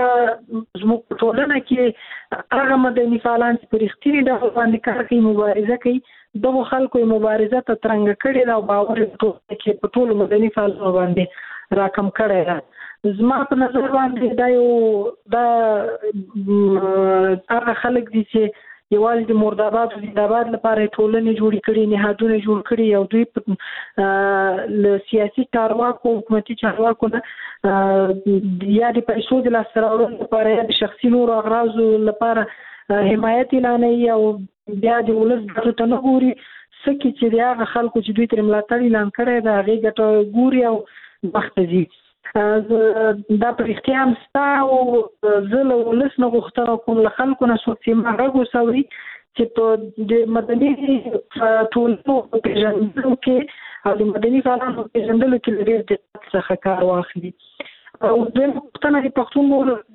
موږ ټولنه کې هغه مدني فعالان چې په رښتیني ډول باندې کار کوي مبارزه کوي دغه خلکو مبارزه ته ترنګ کړي دا او باور کې په ټول مدني فعالانو باندې راکم کړي ده. زما په نظر باندې دا هغه خلک دي چې یوازې د مرداباد او زینداباد لپاره ټولنې جوړې کړي نهادونه جوړ کړي او دوی له سیاسي چارواکو حکومتي چارواکو نه یا د پیسو د لاسته راوړلو لپاره یا د شخصي نورو اغراضو لپاره حمایت اعلانوي او بیا د ولس ګټو ته نه ګوري څکه چې د هغه خلکو چې دوی تر ملاتړ اعلان کړی د هغې ګټه ګوري او مخته ځي. دا په رښتیا هم ستا او زه له ولس نه غوښتنه کوم له خلکو نه څوک چې ما غږ وسوري چې په د مدني ټولنو په پېژندلو کې او د مدني فعالانو په پېژندلو کې له ډېر دقت څخه کار واخلي. او دویمه پوښتنه د پښتون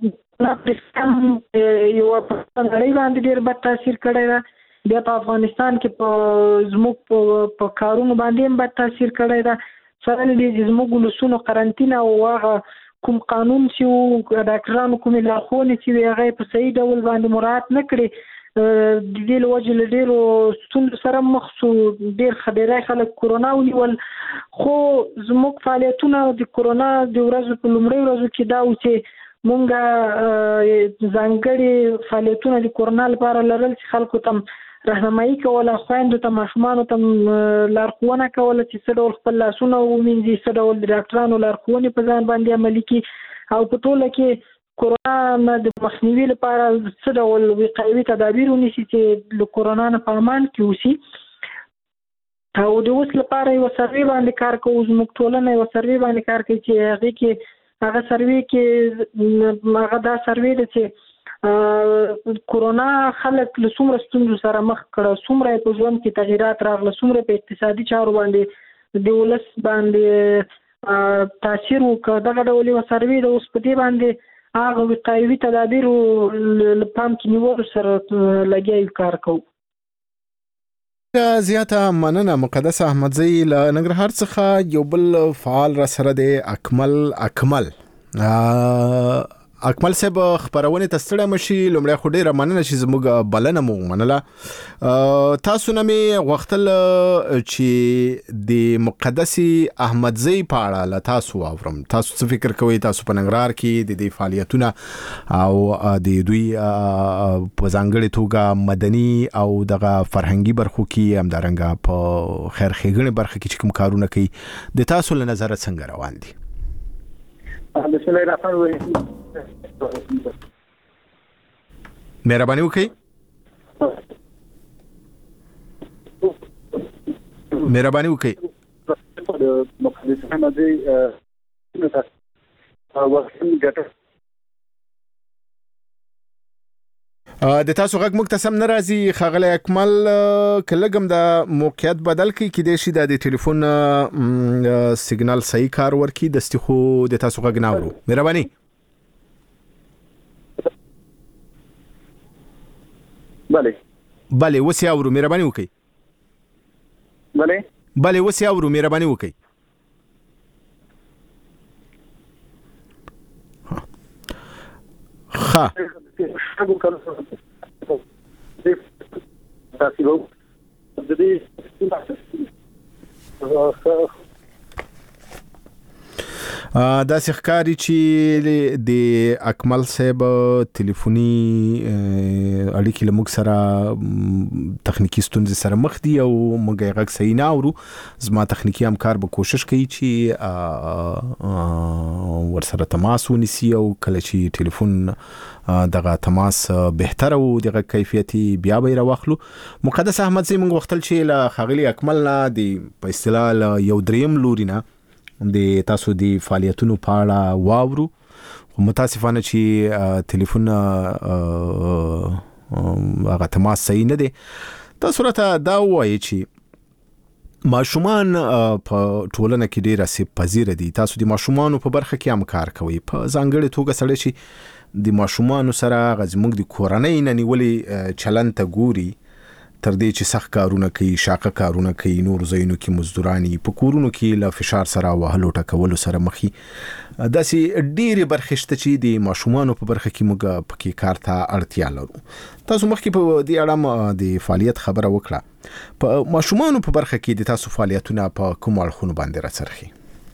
یو په نړۍ باندې ډېر بد تاثیر کړی ده. بیا په افغانستان کې په زموږ په کارونو باندې هم بد تاثیر کړی ده. سره دې زموږ ولسونو قرنطینه او هغه کوم قانون چې ډاکټرانو کومې لارښوونې چې هغه په صحیح ډول باندې مراعات نه کړي د دې له وجې له ډېرو ستونزو سره مخ شو. ډېر ډېری خلک کورونا ونیول خو زموږ فعالیتونه د کورونا د ورځو په لومړۍ ورځو کې دا و چې مونږ ځانګړي فعالیتونه د کورونا لپاره لرل چې خلکو ته راهنمایي کوله خویندو ته ماشومانو ته لارښوونه کوله چې څه ډول خپل لاسونه ومینځي څه ډول د ډاکټرانو لارښوونې په ځان باندې عملي کړي او په ټوله کې کورونا نه د مخنیوي لپاره څه ډول وقایوي تدابیر ونیسي چې له کورونا نه په امان کې اوسي. او د اوس لپاره یو سروې باندې کار کوو زموږ ټولنه یو سروې باندې کار کوي چې هغې کې هغه سروې کې هغه دا سروې ده چې کورونا خلک له څومره ستونزو سره مخ کړه څومره په ژوند کې تغیرات راغله څومره په اقتصادي چارو باندې د ولس باندې تاثیر وکړ. دغه ډول یو سروې ده اوس په دې باندې هغه وقایوي تدابیرو له پام کې نیولو سره لګیا یو کار کوو. زیاته مننه مقدس احمدزی له ننګرهار څخه. یو بل فعال را سره دی اکمل اکمل صاحب خبرونه تستړه مشي لومړی خو ډیره مننه چې زموږ بلنه مو منله. تاسو نه می وختل چې د مقدسي احمدزي په اړه لا تاسو اورم، تاسو څه فکر کوئ؟ تاسو په ننګرهار کې د دې فعالیتونه او د دوی په ځانګړي توګه مدني او دغه فرهنګي برخو کې همدارنګه په خیر ښېګڼې برخه کې چې کوم کارونه کوي د تاسو له نظره څنګه روان دي؟ بسم الله الرحمن الرحیم. مهرباني وکړئ. مهرباني وکړئ. د تاسو غږ موږ ته سم نه راځي ښاغلی اکمل، کلګم د موقعیت بدل کړي کېدای شي د ټلیفون سیګنال صحیح کار ورکړي، دستي خو د تاسو غږ نه اورو. مهرباني. بله اوس یې اورو، مهرباني وکړئ. بله اوس یې اورو، مهرباني وکړئ. ښه داسې ښکاري چې د اکمل صاحب ټلیفوني اړیکې له موږ سره تخنیکی ستونزې سره مخ دي او موږ یې غږ صحیح نه اورو. زما تخنیکی همکار به کوشش کوي چې ورسره تماس ونیسي او کله چې ټلیفون دغه تماس بهتره او دغه کیفیتي بیا به راوخلو. مقدس احمدزي موږ وختل چې له ښاغلي اکمل نه د په اصطلاح یو دریم لوري نه د تاسو د فعالیتونو په اړه واورو، خو متاسفانه چې ټلیفون هغه تماس صحیح نه دی. تاسو راته دا ووایئ چې ماشومان په ټولنه کې ډېر آسیب پذیره دي. تاسو د ماشومانو په برخه کې هم کار کوئ، په ځانګړې توګه سړی چې د ماشومانو سره زموږ د کورنۍ نه نیولې چلند ته ګوري، تر دې چې سخت کارونه کوي، شاقه کارونه کوي، نور ځایونو کې مزدورانی، په کورونو کې له فشار سره وهلو ټکولو سره مخي. داسې ډېرې برخې شته چې د ماشومانو په برخه کې موږ پکې کار ته اړتیا لرو. تاسو مخکې په دې اړه د فعالیت خبره وکړه. په ماشومانو په برخه کې د تاسو فعالیتونه په کوم اړخونو باندې راڅرخي؟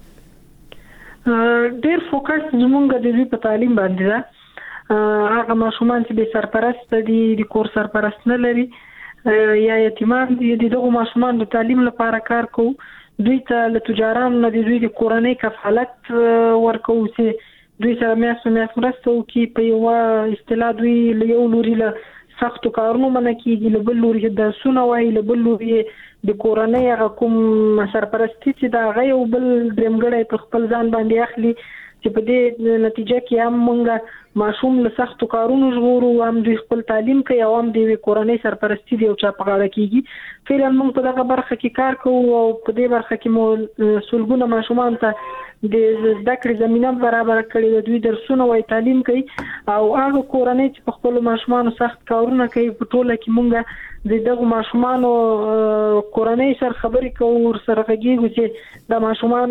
ډېر فوکس زموږ د دوی په تعلیم باندې ده. هغه ماشومان چې بې سرپرسته دي، د کور سرپرست نه لري یا یتیمان دي، د دغو ماشومان د تعلیم لپاره کار کوو. دوی ته له تجارانو نه د دوی د کورنۍ کفالت ورکوو چې دوی سره میاشت مرسته وکړي. په یوه اصطلاح دوی له یو لوري له سختو کارونو منع کېږي، له بل لوري درسونه وایي، له بل لوري د کورنۍ هغه کوم سرپرستي چې د هغه یو بل درېمګړی په خپل ځان باندې اخلي، چې په دې نتیجه کې هم موږ ماشوم له سختو کارونو ژغورو، هم دوی خپل تعلیم کوي او هم د یوې کورنۍ سرپرستي د یو چا په غاړه کېږي. فعلا موږ په دغه برخه کې کار کوو او په دې برخه کې مو سلګونه ماشومان ته د زده کړې زمینه برابره کړې ده. دوی درسونه وایي، تعلیم کوي او هغه کورنۍ چې په خپلو ماشومانو سخت کارونه کوي، په ټوله کې موږ د دغو ماشومانو کورنۍ سره خبرې کوو، ورسره غږیږو چې دا ماشومان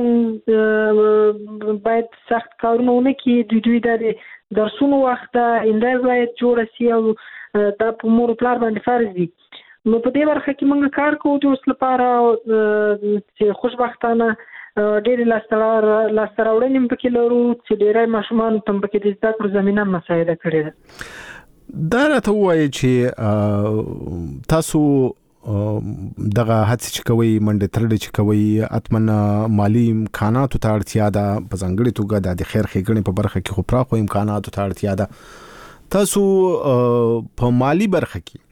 باید سخت کارونه ونه کړي، دوی د درسونو وخت انده باید جوړه سي او دا په مور پلار باندې فرض دي. نو په دې برخه کې موږ کار کوو د اوس لپاره چې خوشبختانه ډېرې لاسته راوړنې پکې لرو چې ډېری ماشومانو ته پکې د زده کړو زمینه مساعده کړې ده. دا راته ووایئ چې تاسو دغه هڅې چې کوئ، منډې ترړې چې کوئ، حتما مالي امکاناتو ته اړتیا ده، په ځانګړې توګه د خیر ښېګڼې په برخه کې خو پراخو امکاناتو ته اړتیا ده. تاسو په مالی برخه کې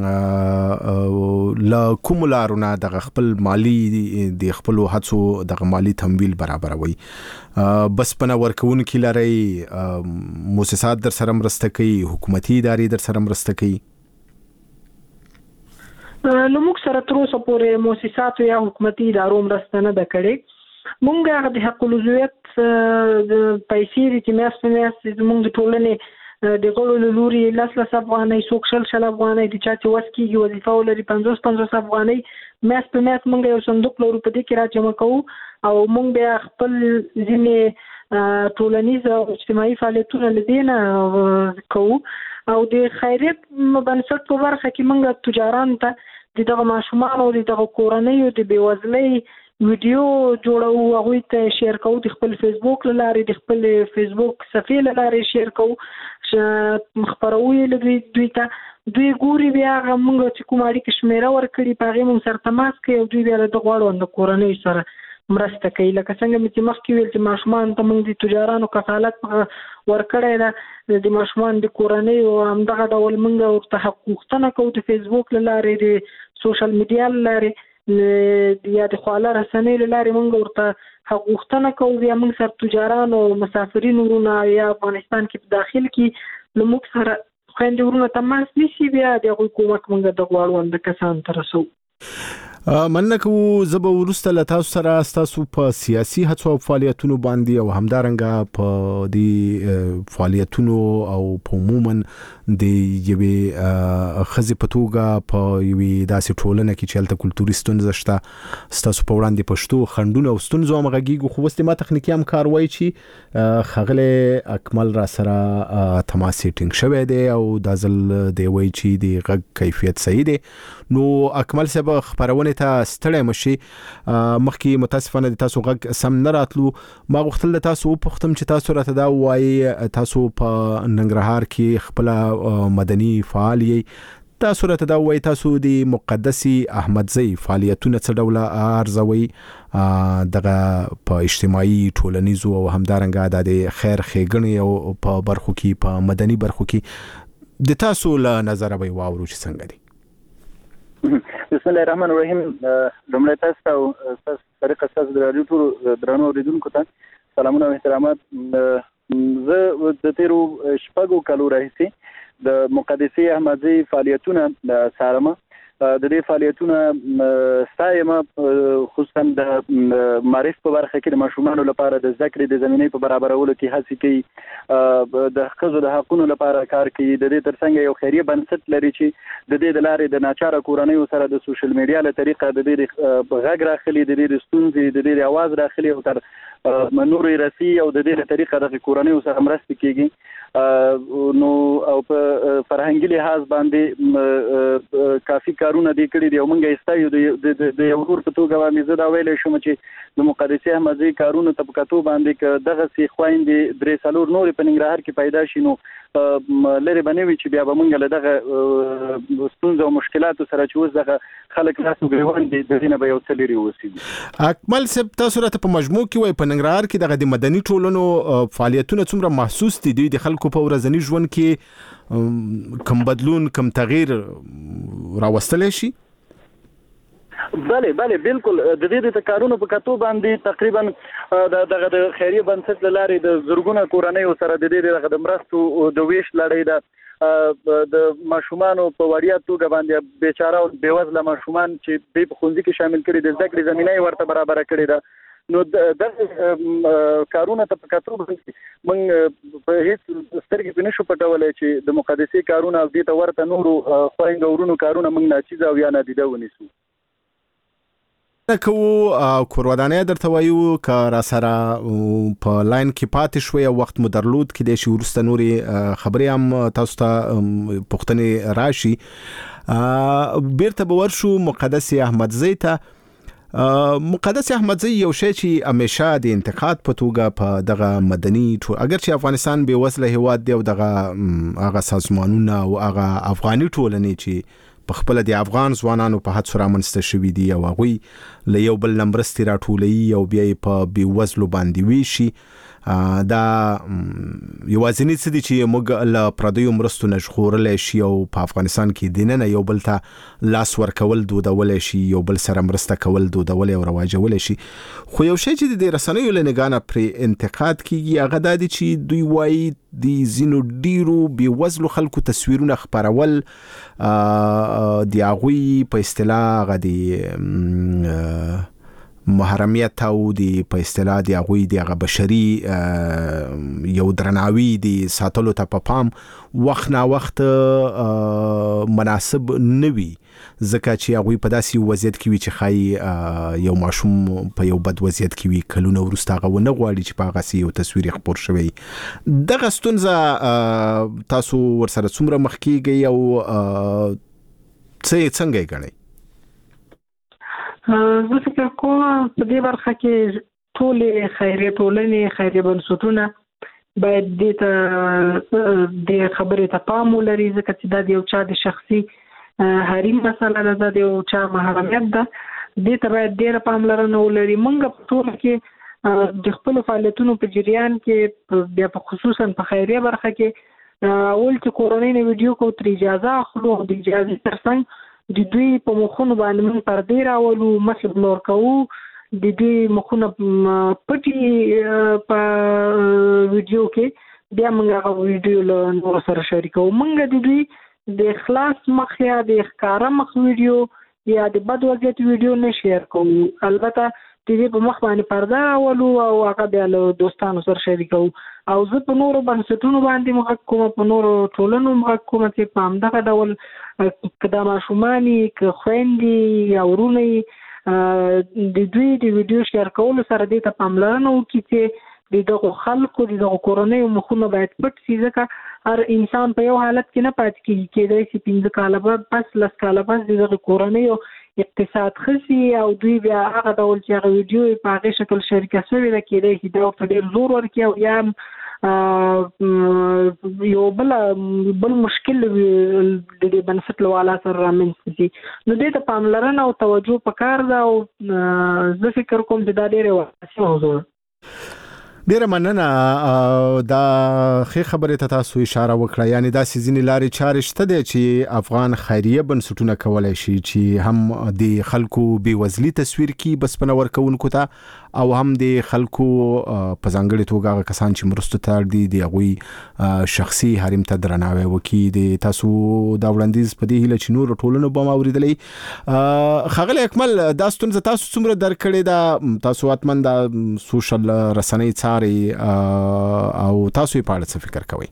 له کوم لارو نه دغه خپل مالی د خپلو هڅو دغه مالی تمویل برابروي؟ بسپنه ورکوونکي لرئ؟ مؤسسات در سره مرسته کوي؟ حکومتي ادارې در سره مرسته کوي؟ نو موږ سره تر اوسه پورې مؤسساتو یا حکومتي ادارو مرسته نه ده کړې. موږ هغه د حق العضویت پیسې دي چې میاشت په میاشت زموږ د ټولنې د غړو له لوري 10 افغانۍ، څوک شل افغانۍ، د چا چې وس کېږي وظیفه ولري 50 افغانۍ میاشت په میاشت موږ یو صندوق لرو، په دې کې راجمع کوو او موږ بیا خپل ځینې ټولنیز او اجتماعي فعالیتونه لدينا کوو او د خیریت بنسټ په برخه کې موږ تجاران ته دغه ماشومان او دغه کورنۍ د بیوزلۍ ویډیو جوړو هغه ته شیر کوو د خپل فیسبوک لارې د خپل فیسبوک صفحې لارې شیر کوو خبروي دوی ته دوی ګوري بیا موږ چې کوم اړیکې شمیره ورکړي په هغه موږ سره تماس کوي او دوی بیا د غواړو د کورنۍ سره مرسته کوي لکه څنګه چې مخکې ویل چې ماشومان ته موږ د تجارانو کفالت ورکړی ده د ماشومان د کورنۍ او همدغه ډول موږ ورته حقوقتنه کوو د فیسبوک لارې د سوشل میډیا لارې یا د خواله رسنۍ لارې موږ ورته حقوقتنه کوو بیا موږ سره تجاران او مسافرین ورونه یا افغانستان کې په داخل کې له موږ سره خویندې ورونه تماس نیسي بیا د هغوی کومک موږ د غواړو د کسانو ته رسوو. مننه کوو. زه به وروسته له تاسو سره ستاسو په سیاسي هڅو او فعالیتونو باندې او همدارنګه په دې فعالیتونو او په عموما د یوې ښځې په توګه په یوې داسې ټولنه کې چې هلته کلتوري ستونزه شته ستاسو په وړاندې پښتو خنډونه او ستونزو هم غږیږو خو اوس ما تخنیکي همکار وایي چې ښاغلی اکمل را سره تماس ټینګ شوی دی او دا ځل دی وایي چې د غږ کیفیت صحیح دی. نو اکمل صاحب خبرونه ته ستړی مشي مخکې متاسفانه د تاسو غږ سم نه راتلو ما غوښتل تاسو وپوښتم چې تاسو راته دا وایي تاسو په ننګرهار کې خپل مدني فعال یې تاسو راته دا وایي تاسو د مقدسي احمدزی فعالیتونه څه ډول ارزوي دغه په اجتماعي ټولنیزو او همدارنګه د خیر ښېګڼې او په برخو کې په مدني برخو کې د تاسو له نظره به واورو چې څنګه دي. بسم الله الرحمن الرحیم. لومړی تاسو او طریقه تاسو د رادیو ټول درنو اوریدونکو ته سلامونه او احترامات. زه د تیرو شپږو کالو راهیسې د مقدسي احمدزی فعالیتونه څارم. د دې فعالیتونو ستایم خصوصا د معرف په برخه کې د ماشومانو لپاره د ذکر د زمینې په برابرولو کې هڅې کوي د ښځو د حقوقو لپاره کار کوي. د دې ترڅنګ یو خیریه بنسټ لري چې د دې د لارې د ناچاره کورنیو سره د سوشل میډیا له طریقه د دې غږ راخلي د دې ستونزې د دې आवाज راخلي او تر منوري رسی او د دې له طریقه د کورنیو سره مرسته کیږي. نو او په فرهنګي لحاظ باندې کافي کارونه دي کړی دی او موږ ایستایو د یو ور په توګه باندې زه دا ویلې شوم چې د مقدسي احمدزی کارونه طبقاتو باندې ک دغه سی خويندې درې څلور نور په ننګرهار کې پیدا شي نو لری بنوي چې بیا به موږ له دغه ستونزو او مشکلاتو سره چې اوس دغه خلک تاسو ګریوان دي د دینه به یو څه لري وسی. اکمل صاحب تاسو راته په مجموع کې وای په ننګرهار کې دغه د مدني ټولنو فعالیتونه څومره محسوس دي د خلکو په ورځنی ژوند کې کم بدلون کم تغییر راوستل شي؟ بله بالکل د دې د کارونو په کتو باندې تقریبا دغه د خیریه بنسټ لارې د زرګونه کورنۍ سره د دې د مرستو د ویش لړۍ ده د ماشومان په وړیا توګه باندې بیچاره او بیوزله ماشومان چې په ښوونځي کې شامل کړي د ذکر زمینه ورته برابر کړي ده. نو د کارونه ته په کتو باندې موږ په هیڅ سترګې په نشو پټولای چې د مقدسي کارونه او دې ته ورته نورو خويندو ورونو کارونه موږ ناچیز او یا نادیده ونیسو. کوو کورودانه درته وایو که را سره په لاین کې پاتې شوي او وخت مو درلود کې د شي ورسته نوري خبرې هم تاسو ته پوښتنې راشي بیرته به ورشو مقدسي احمدزی ته. مقدس احمدزی یو شی چې همیشه د انتقاد په توګه په دغه مدني اگر چې افغانستان به وسله هواد دی او دغه هغه سازمانونه او هغه افغاني ټولنې چې په خپل د افغان ځوانانو په هڅو رامنځته شوي دي او هغوی له یو بل نمرستې راټولوي او بیا یې په بېوزلو باندې ویشي. دا یوازینی څه دي چې موږ له پردیو مرستو نه ژغورلی شي او په افغانستان کې دننه یو بل ته لاس ورکول دودولی شي یو بل سره مرسته کول دودولی او رواجولی شي. خو یو شی چې د رسنیو له نګاه نه پرې انتقاد کیږي هغه دا دی چې دوی وایي د ځینو ډیرو بېوزلو خلکو تصویرونه خپرول د هغوی په اصطلاح هغه د محرمیت او د په اصطلاح د هغوی د هغه بشري یو درناوي د ساتلو ته په پام وخت نا وخت مناسب نه وي ځکه چې هغه په داسې وضعیت کې وي چې خای یو ماشوم په یو بد وضعیت کې وي کلونه ورسته هغه نه غواړي چې په هغه سي یو تصویر خبر شوی دغه ستونزه تاسو ورسره څومره مخ کیږي او څنګه یې ګڼئ؟ زه فکر کوم په دې برخه کې ټول خیریه ټولنې خیریه بنسټونه باید دې ته د خبرې ته پام ولري ځکه چې دا د یو چا د شخصي حریم مسله ده د یو چا محرمیت ده دې ته باید ډېره پاملرنه ولري. موږ په ټول کې د خپل فعالیتونو په جریان کې بیا په خصوصا په خیریه برخه کې اول چې کورنۍ نه ویډیو کو تر اجازه اخلو د اجازه ترڅنګ د دوی په مخونو باندې موږ پردې راولو مخ بلور کوو د دې مخونه پټي په ویډیو کې بیا موږ هغه ویډیو له نور سره شریکو. موږ د دوی د اخلاص مخ یا د ښکارا مخ ویډیو یا د بد وضعیت ویډیو نه شیر کوو. البته د دې په مخ باندې پرده راولو او هغه بیا له دوستانو سره شریکو. او زه په نورو بنسټونو باندې مخ کوم په نورو ټولنو مخ کوم چې په همدغه ډول که د ماشوماني که خویندې یا ورونه د دوی د ویډیو شیر کولو سره دې ته پاملرنه وکړي چې د دغو خلکو د دغو کورنیو مخونه باید پټ شي ځکه هر انسان په یو حالت کې نه پاتې کېږي کېدای شي 15 کاله بعد پس 10 کاله بعد د دغو کورنیو اقتصاد خسي او دوی بیا هغه ډول چې هغه ویډیو په هغه شکل شریکه شوې ده کېدای شي دا ورته ډېر زور ورکړي او یا یو بل مشکل د دې بنسټ له والا سره رامنځته شي. نو دې ته پاملرنه او توجه پکار ده او زه فکر کوم چې دا ډېره واسع موضوع ده. ډیره مننه دا ښه خبره ته تاسو اشاره وکړه یعنی دا سيزنی لارې چارې شته دي چې افغان خیریه بنسټونه کولای شي چې هم د خلکو بیوزلی تصویر کی بس پنور کوونکو ته او هم د خلکو په ځانګړي توګه کسان چې مرستو ته اړ دي د هغوی شخصي حریم ته درناوی وکړي. د تاسو دا وړاندیز په دې هیله چې نور ټولنه به اوریدلې. ښاغلی اکمل دا ستونزه تاسو څومره درک کړې ده؟ تاسو اتمن دا سوشل رسنۍ او تاسو یې په اړه څه فکر کوئ؟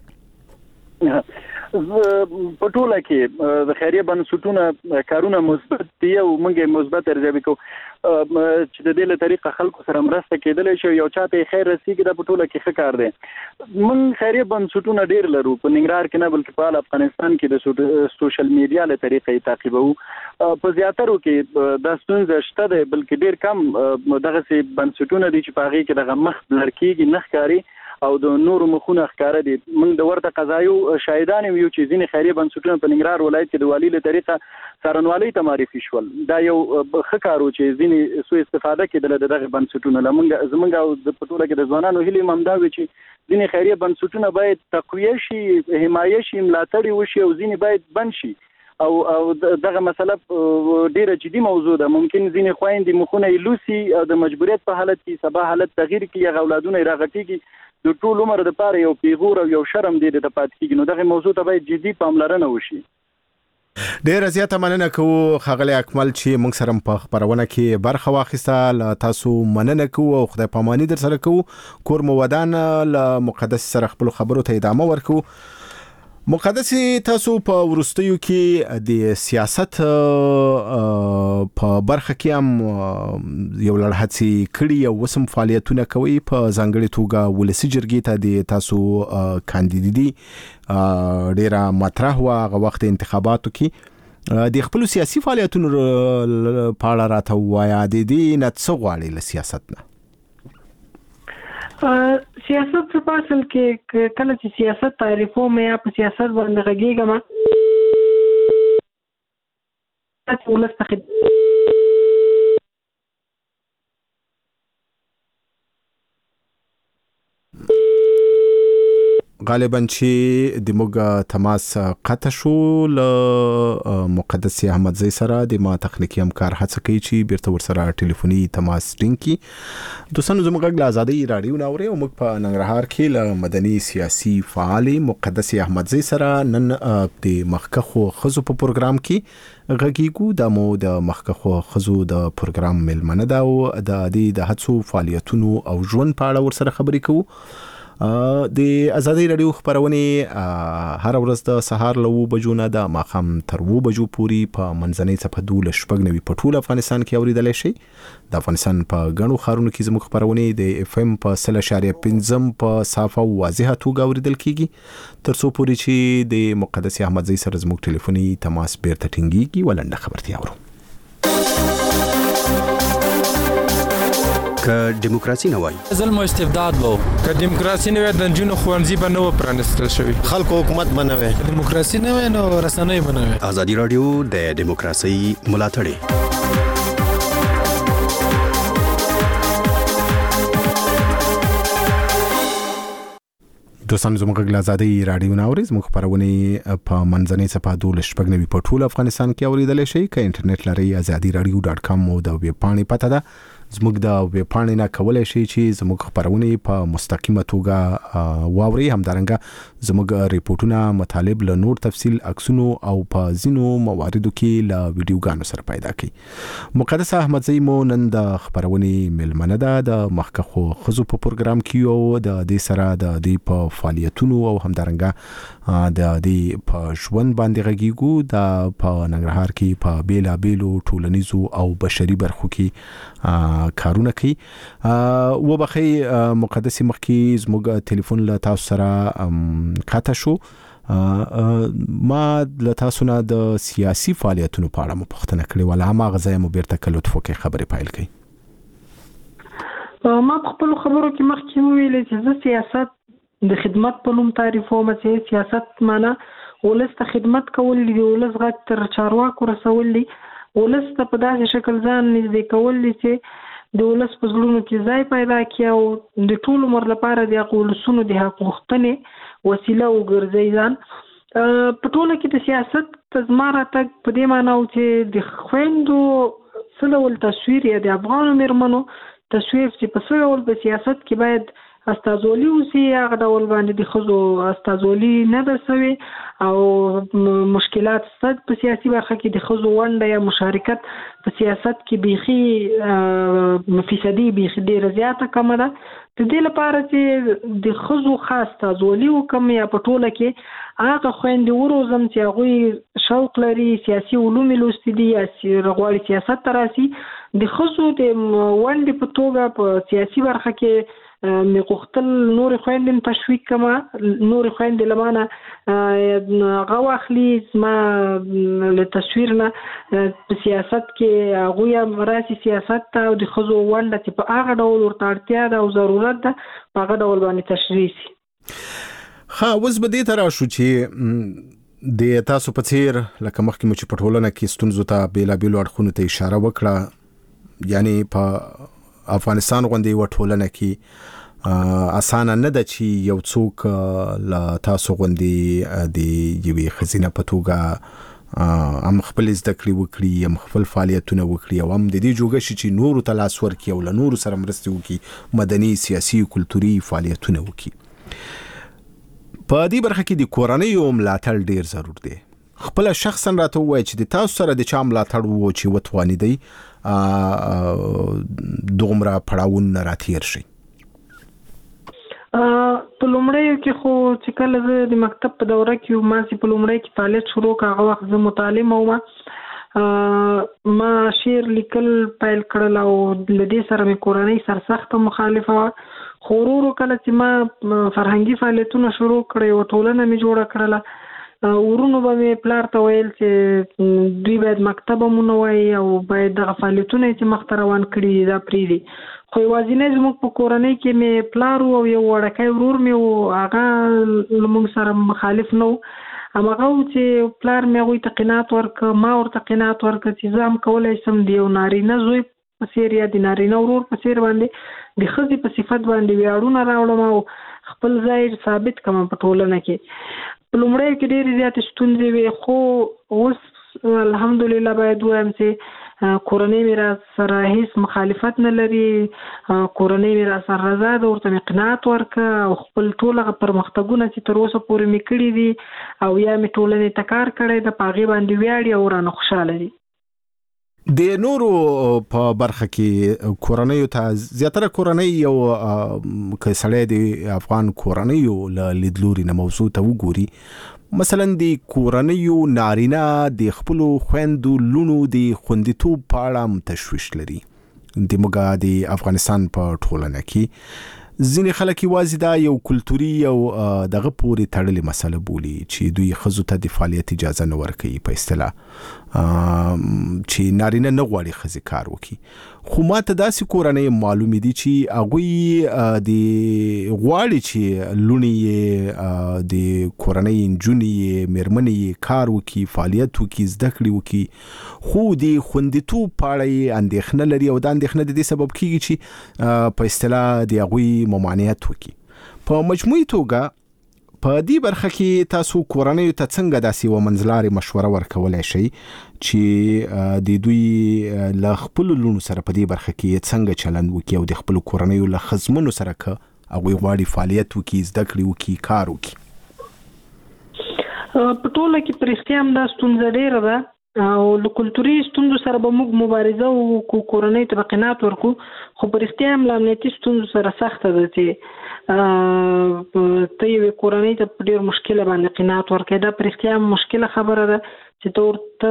په ټوله کې د خیریه بنسټونو کارونه مثبت دي او موږ مثبت ارزیابي کوو چې د دې له طریقه خلکو سره مرسته کېدلی شي یو چاته خیر رسیږي دا په ټوله کې ښه کار دی. موږ خیریه بنسټونه ډېر لرو په ننګرهار کې نه بلکې په افغانستان کې د سوشل میډیا له طریقې تعقیبوو. په زیاترو کې دا ستونزه شته ده بلکې ډېر کم دغسې بنسټونه دي چې په هغې کې دغه مخ بلر کېږي نه ښکاري او د نورو مخونه ښکاره دي. موږ د ورته قضایو شاهدان یو چې ځینې خیریه بنسټونه په ننګرهار ولایت کې د والي له طریقه څارنوالۍ ته معرفي شول. دا یو ښه کار و چې ځینې سوء استفاده کېدله د دغه بنسټونو له زموږ او په ټوله کې د ځوانانو هیلې هم همدا وي چې ځینې خیریه بنسټونه باید تقویه شي حمایه شي ملاتړ وشي او ځینې باید بند شي او دغه مسله ډیره جدي موضوع ده. ممکن ځینې خویندې مخونه یې لوسي او د مجبوریت په حالت کې سبا حالت تغییر کړي هغه اولادونه یې راغټېږي د ټول عمر دپاره یو پیغور او یو شرم دی د پاتې کېږي. نو دغه موضوع ته باید جدي پاملرنه وشي. ډیره زیاته مننه کوو ښاغلی اکمل چې موږ سره په خپرونه کې برخه واخیسته. تاسو مننه کوو او خدای پاماني در سره کوو. کور مو ودان له مقدس سره خپل خبرو ته ادامه ورکوو. مقدس تاسو په ورستیو کې د سیاست په برخه کې هم یو لړ هڅې کړي او وسم فعالیتونه کوي په ځانګړي توګه ولسی جرګې ته د تاسو کاندیدي ډیره مطرح و هغه وخت انتخاباتو کې د خپل سیاسي فعالیتونو په اړه راته وایي د دې نه څه غواړي له سیاست نه؟ سیاست په اصل کې کله چې سیاست تعریفو مې په سیاست باندې غږیږم چې ولستخد غالبا چې د موږ تماس قطع شو له مقدس احمدزی سره د ما تخنیکی همکار هڅه کوي چې بیرته ورسره ټلیفوني تماس ټینګ کړي. دوستانو زموږ غږ له ازادۍ راډیو نه اورئ او موږ په ننګرهار کې له مدني سیاسي فعال مقدس احمدزی سره نن د مخکخو خزو په پروګرام کې غږیږو. د مو د مخکخو خزو د پروګرام ملمنه ده او د هڅو فعالیتونو او ژوند په اړه ورسره خبرې کوو. د ازادي رادیو خبرونه هر ورځ د سهار له 9 بجو نه د ماخام تر 9 بجو پوري په منځنۍ صفحه 12 په ټول افغانستان کې اوریدل شي. د افغانستان په غنو خارونو کې زموږ خبرونه د اف ام په 0.5 په صافه او واضحه توګه اوریدل کیږي تر څو پوري چې د مقدس احمدزی سره زموږ ټلیفوني تماس بیرته ټینګيږي. ولنډه خبرتي اورو. که دیموکراسي نه وای ظلم او استبداد وو، که دیموکراسي نه وای د جنونو خوانزي به نه پرانستل شوی، خلکو حکومت به نه وای، دیموکراسي نه وای نو رسنۍ به نه وای. ازادي رادیو د دیموکراسي ملاتړی. دوستان زموږ غږ ازادي رادیو ناوري زموږ خبرونه په منځنۍ صفحه 12 په ټول افغانستان کې اوریدل شي. که انټرنیټ لري azadiradio.com او د ویب پاڼې پته ده. زموږ د ویب پاڼې نه کولای شي چې زموږ خبرونه په مستقیمه توګه واوري. همدارنګه زموږ ریپورتونه مطالب له نور تفصیل عکسونو او په زینو مواردو کې له ویډیوګانو سره پیدا کړي. مقدس احمدزی مو نن د خبرونه ملمنه ده د مخکخو خزو په پروګرام کې او د دې سره د دې په فعالیتونو او همدارنګه د دې په ژوند باندې غږیږو. د په ننګرهار کې په بیلا بیلو ټولنیزو او بشري برخو کې کارونه کوي. و بخي مقدس مخکې زموږ ټلیفون له تاسو سره قاطع شو. ما له تاسو نه د سیاسي فعالیتونو په اړه پوښتنه کړې ولا هم غزا مو بیرته کله توفه خبرې پایل کړي. ما په خپل خبرو کې مخکې ویل چې زه سیاست د خدمت په نوم تعریفوم. چې سیاست معنا ولس ته خدمت کول دي، ولس غږ تر چارواکو رسول دي، ولس ته په داسې شکل ځان نږدې کول دي چې د ولس په زړونو کې ځای پیدا کړي او د ټول عمر لپاره د ولسونو د حق غوښتنې وسیله وګرځي ځان. په ټوله کې د سیاست زما راتګ په دې معنی و چې د خویندو څه ډول تصویر یا د افغانو مېرمنو تصویر چې په څه ډول په سیاست کې باید استازولي اوسي، هغه ډول باندې د ښځو استازولي نه ده سوی او مشکلات ستد په سیاسي برخه کې د ښځو ونډه یا مشارکت په سیاست کې بیخي فیصدي بیخي ډېره زیاته کمه ده. د دې لپاره چې د ښځو خاص استازولي وکم یا په ټوله کې هغه خویندې وروزم چې هغوی شوق لري، سیاسي علوم یې لوستي دي یا غواړي سیاست ته راسي، د ښځو د ونډې په توګه په سیاسي برخه کې مې غوښتل نورې خویندې تشویق کړم، نورې خویندې له مانه هغه واخلي زما له تصویر نه په سیاست کې هغوی هم راسي سیاست ته او د ښځو ونډه چې په هغه ډول ورته اړتیا ده او ضرورت ده په هغه ډول باندې تشریح سي. اوس به دې ته راشو چې د تاسو په څیر لکه مخکې مو چې په ټولنه کې ستونزو ته بېلابېلو اړخونو ته اشاره وکړه، یعنی په افغانستان غوندې یوه ټولنه کې اسانه نه ده چې یو څوک له تاسو غوندې د یوې ښځینه په توګه هم خپل زده کړې وکړي، هم خپل فعالیتونه وکړي او هم د دې جوګه شي چې نورو ته لاس ورکړي او له نورو سره مرستې وکړي، مدني، سیاسي، کلتوري فعالیتونه وکړي. په دې برخه کې د کورنیو ملاتړ ډیر ضرور دی. خپل شخصا راته وایي چې د تاسو سره د چا ملاتړ وو چې وتوانیدئ دومره پړاوونه راتیر شي؟ په لومړیو کې خو چې کله زه د مکتب په دوره کې ما چې په لومړی کې فعالیت شروع کړ هغه وخت زه متعلمه وم. ما شعر لیکل پیل کړل او له دې سره مې کورنۍ سرسخته مخالفه وه. خو ورو کله چې ما فرهنګي فعالیتونه شروع کړی او ټولنه مې جوړه کړله، ورونو به مې پلار ته ویل چې دوی باید مکتب هم ونه وایي او باید دغه فعالیتونه چې مخته روان کړي دا پرېږدي. خو یوازینی زموږ په کورنۍ کې مې پلار او یو وړکی ورور مې و، هغه له موږ سره مخالف نه و. هماغه و چې پلار مې هغوی ته قناعت ورکړه، ما ورته قناعت ورکړه چې زه هم کولی شم د یو نارینه زوی په څېر یا د نارینه ورور په څېر باندې د ښځې په صفت باندې ویاړونه راوړم او خپل ځای ثابت کړم په ټولنه کې. په لومړیو کې ډېرې زیاتې ستونزې وې، خو اوس الحمدلله باید ووایم چې کورنۍ مې را سره هیڅ مخالفت نه لري، کورنۍ مې را سره رضا ده، ورته مې قناعت ورکړه او خپل ټول هغه پرمختګونه چې تر اوسه پورې مې کړي دي او یا مې ټولنې ته کار کړی ده په هغې باندې ویاړي او رانه خوشحاله دي. د نورو په برخه کې کورنۍ ته زیاتره کورنۍ یو که سړی د افغان کورنۍ له لیدلوري نه موضوع ته وګوري، مثلا د کورنۍ نارینه د خپل خويندو لونو د خوندیتوب په اړه تشویش لري. د موږ د افغانستان په ټولنه کې ځینې خلک یوازې دا یو کلتوري او دغه پورې تړلې مسله بولي چې دوی ښځو ته د فعالیت اجازه نه ورکوي په اصطلاح، چې نارینه نه غواړي ښځې کار وکړي. خو ما ته داسې کورنۍ معلومې دي چې هغوی د غواړي چې لوڼې یې د کورنۍ نجونې یې میرمنې یې کار وکړي، فعالیت وکړي، زده کړې وکړي، خو د خوندیتوب په اړه یې اندېښنه لري او دا اندېښنه د دې سبب کیږي چې په اصطلاح د هغوی ممانعت وکړي. په مجموعي توګه په دې برخه کې تاسو کورنۍ ته څنګه داسې و منځلارې مشوره ورکولای شئ چې د دوی له خپل لونو سره په دې برخه کې څنګه چلند وکړي او د خپل کورنۍ له خزمونو سره که هغوی غواړي فعالیت وکړي، زده کړې وکړي، کار وکړي؟ په ټوله کې په رښتیا هم دا ستونزه ډېره ده او له کلتوري ستونزو سره به موږ مبارزه وکړو، کورنۍ ته به قناعت ورکړو، خو په رښتیا هم له امنیتي ستونزو سره سخته ده چې ته یوې کورنۍ ته په ډېر مشکله باندې قناعت ورکړې. دا په رښتیا هم مشکله خبره ده چې ته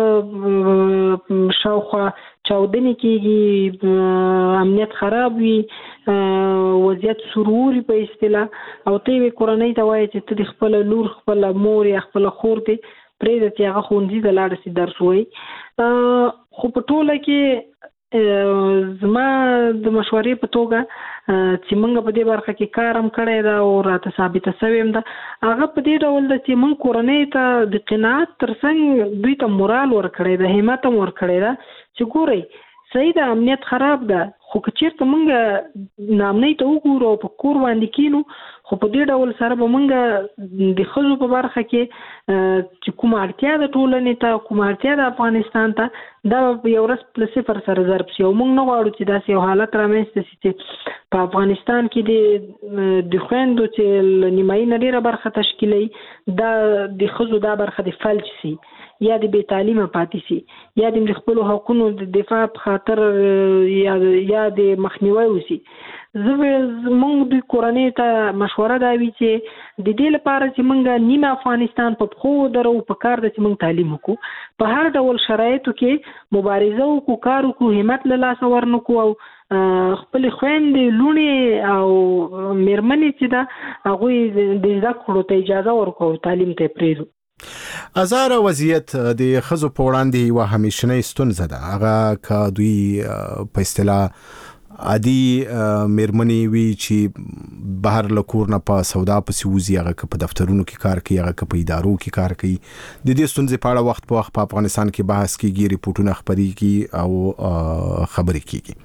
ورته شاوخوا چاودنې کېږي، امنیت خراب وي، وضعیت سروري په اصطلاح، او ته یوې کورنۍ ته وایې چې ته د خپله لور، خپله مور یا خپله خور دې پرېږده چې هغه ښوونځي ته لاړه شي درس ووایي. خو په ټوله کې زما د مشورې په توګه چې موږ په دې برخه کې کار هم کړی ده او راته ثابته شوې هم ده، هغه په دې ډول ده چې موږ کورنۍ ته د قناعت تر څنګ دوی ته مورال ورکړی ده، همت هم ورکړی ده چې ګورئ صحیح ده امنیت خراب ده، خو که چېرته موږ نامنۍ ته وګورو او په کور باندې کینو، خو په دې ډول سره به موږ د ښځو په برخه کې چې کومه اړتیا ده ټولنې ته، کومه اړتیا ده افغانستان ته، دا به یو ورځ په 0 سره ضرب شي. او موږ نه غواړو چې داسې یو حالت رامنځته شي چې په افغانستان کې د خویندو چې نیمایي نه ډېره برخه تشکیلوي، دا د ښځو دا برخه د فلج شي یا د بې تعلیمه پاتې شي یا د خپلو حقونو د دفاع په خاطر یا د مخنیوي وشي. زمونږ د کورنۍ ته مشوره دا وي چې د دې لپاره چې موږ نیمه افغانستان په پښو ودرو، په کار ده چې موږ تعلیم وکړو، په هر ډول شرایطو کې مبارزه وکړو، کار وکړو، همت له لاسه ورنکړو او خپل خويندې، لونې او میرمنې چې ده هغوی د زده کړو ته اجازه ورکړو، تعلیم ته پرېږدو. ازاره وضعیت د ښځو په وړاندې یوه همیشنۍ ستونزه ده، هغه که دوی په اصطلاح عادي میرمنې وي چې بهر له کور نه په سودا پسې وځي، هغه که په دفترونو کې کار کوي، هغه که په ادارو کې کار کوي. د دې ستونزې په اړه وخت په وخت په افغانستان کې بحث کېږي، ریپورټونه خپرېږي او خبرې کېږي.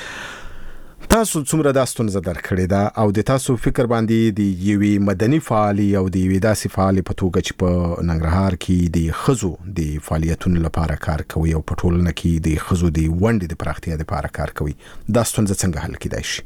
تاسو څومره دا ستونزه درک کړې ده او د تاسو فکر باندې د یوې مدني فعالي او د یوې داسې فعالي په توګه چې په ننګرهار کې د ښځو د فعالیتونو لپاره کار کوي او په ټولنه کې د ښځو د ونډې د پراختیا لپاره کار کوي، دا ستونزه څنګه حل کېدای شي؟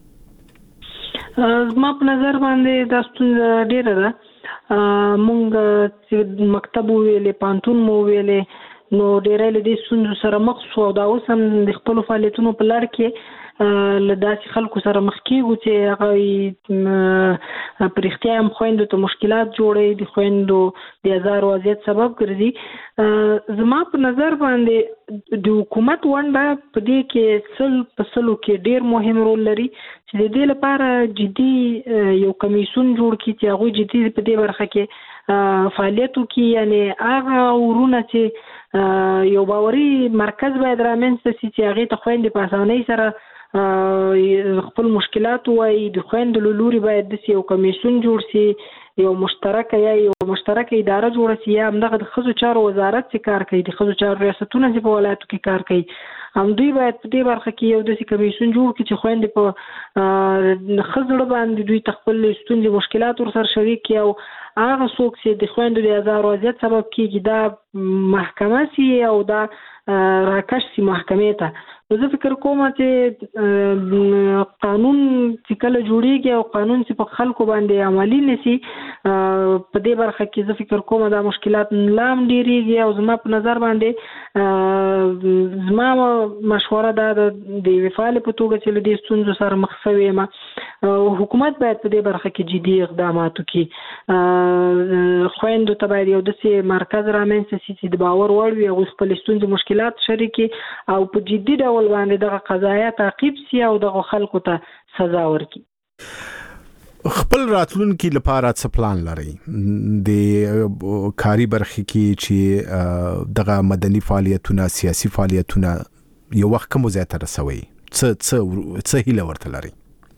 زما په نظر باندې دا ستونزه ډېره ده. مونږ چې مکتب وویلې، پوهنتون مو وویلې، نو ډېری له دې ستونزو سره مخ شو او دا اوس هم د خپلو فعالیتونو په لړ کې له داسې خلکو سره مخ کېږو چې هغه په رښتیا هم خویندو ته مشکلات جوړوي، د خویندو د ازار وضعیت سبب ګرځي. زما په نظر باندې د حکومت ونډه په دې کې 100% کې ډېر مهم رول لري چې د دې لپاره جدي یو کمیسون جوړ کړي چې هغوی جدي په دې برخه کې فعالیت وکړي. یعنې هغه ورونه چې یو باوري مرکز باید رامنځته شي چې هغې ته خویندې په اسانۍ سره خپل مشکلات وایي. د خویندو له لوري باید داسې یو کمیسون جوړ شي، یو مشترکه اداره جوړه شي، یا همدغه د ښځو چارو وزارت چې کار کوي، د ښځو چارو ریاستونه چې په ولایتو کې کار کوي، همدوی باید په دې برخه کې یو داسې کمیسون جوړ کړي چې خویندې په ښه زړه باندې دوی ته خپل ستونزې، مشکلات ورسره شریک کړي او هغه څوک چې د خویندو د ازار وضعیت سبب کېږي دا محکمه شي او دا راکش شي محکمې ته. زه فکر کوم چې قانون چې کله جوړیږي او قانون چې په خلکو باندې عملی نشي په دې برخه کې زه فکر کوم دا مشکلات لام ډیریږي او زما په نظر باندې زما مشوره دا د فعال په توګه چې له دې ستونزو سره مخ شوی یم حکومت باید په دې برخه کې جدي اقدامات وکړي خویندو ته باید یو داسې مرکز رامنځته شي چې د باور وړ وي هغوی خپلې ستونزې مشکلات شریکي او په جدي ډول باندې دغه قضایا تعقیب سي او دغه خلکو ته سزا ورکړي خپل راتلونکي لپاره څه پلان لري د کاري برخه کې چې دغه مدني فعالیتونه سیاسي فعالیتونه یو وخت کوم ځای ته رسوي څه هیله ورته لري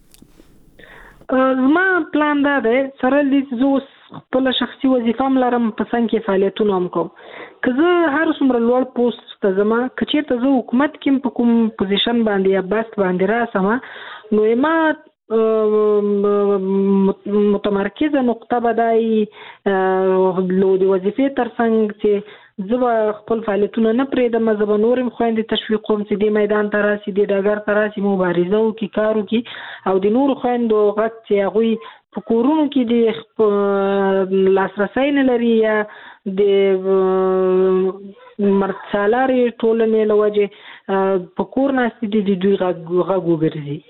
زما پلان دا دی سره دې زه خپل شخصي وظیفه هم لرم په څنګ کې فعالیتونه هم کوم که زه هر څومره لوړ پوسټ ته ځم که چېرته زه حکومت کې په کوم پوزیشن باندې یا بست باندې راسم نو ما متمرکزه نقطه به دا وي د وظیفې تر څنګ چې زه به خپل فعالیتونه نه پرېږدم زه به نور هم خویندې تشویق کوم چې دې میدان ته راسي دې ډګر ته راسي مبارزه وکړي کار وکړي او د نورو خویندو غږ چې هغوی په کورونو کې د لاسرسی نه لري یا د مردسالارې ټولنې له وجې په کور ناستې دي د دوی غږ وګرځي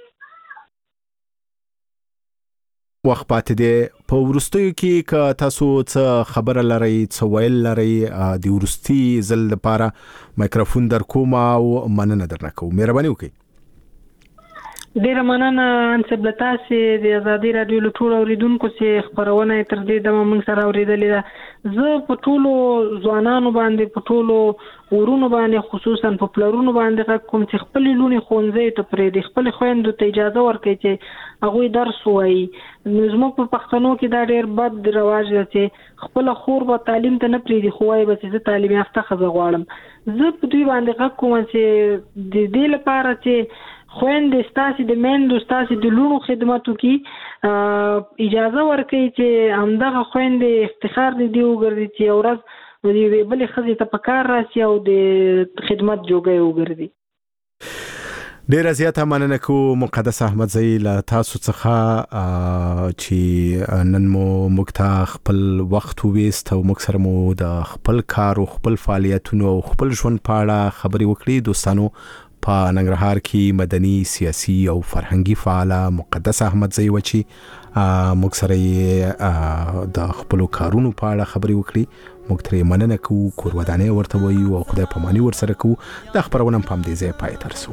وخت پاتې دی په وروستیو کې که تاسو څه خبره لرئ څه ویل لرئ د وروستي ځل لپاره مایکروفون در کوم او مننه درنه کوم مهرباني وکړئ ډیره مننه انصب له تاسې د ازادي راډیو له ټولو اورېدونکو چې خپرونه یې تر دې دمه موږ سره اورېدلې ده زه په ټولو ځوانانو باندې په ټولو ورونو باندې خصوصا په پلرونو باندې غږ کوم چې خپلې لوڼې ښوونځیو ته پرېږدي خپلې خویندو ته اجازه ورکړي چې هغوی درس ووایي زموږ په پښتنو کې دا ډېر بد رواج ده چې خپله خور به تعلیم ته نه پرېږدي خو وایي به چې زه تعلیم یافته ښځه غواړم زه په دوی باندې غږ کوم چې د دې لپاره چې خویندې ستاسې د میندو ستاسې د لوڼو خدمت وکړي اجازه ورکوي چې همدغه خویندې افتخار د دې وګرځي چې یو ورځ د یوې بلې ښځې ته په کار راسي او د خدمت جوګی وګرځي ډیره زیاته مننه کوم مقدس احمدزی له تاسو څخه چې نن مو موږ ته خپل وخت وویست او موږ سره مو د خپل کار او خپل فعالیتونو او خپل ژوند په اړه خبرې وکړې دوستانو په ننګرهار کې مدني سیاسي او فرهنګي فعاله مقدس احمدزی و چې موږ سره د خپل کارونو په اړه خبرې وکړې موږ ترې مننه کوو کور ودانۍ ورته وایو او خدای پاماني ورسره کوو دا خپرونه په همدې ځای پای ته رسوو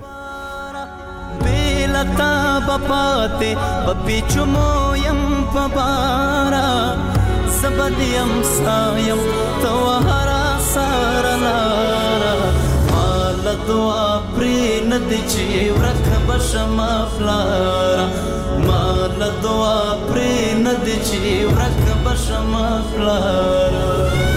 بیلتا بپاتے بپیچمو یم پبارا سبدیم سایم توہرا سارنارا مال دعا پریند چی ورک بشما فلارا مال دعا پریند چی ورک بشما فلارا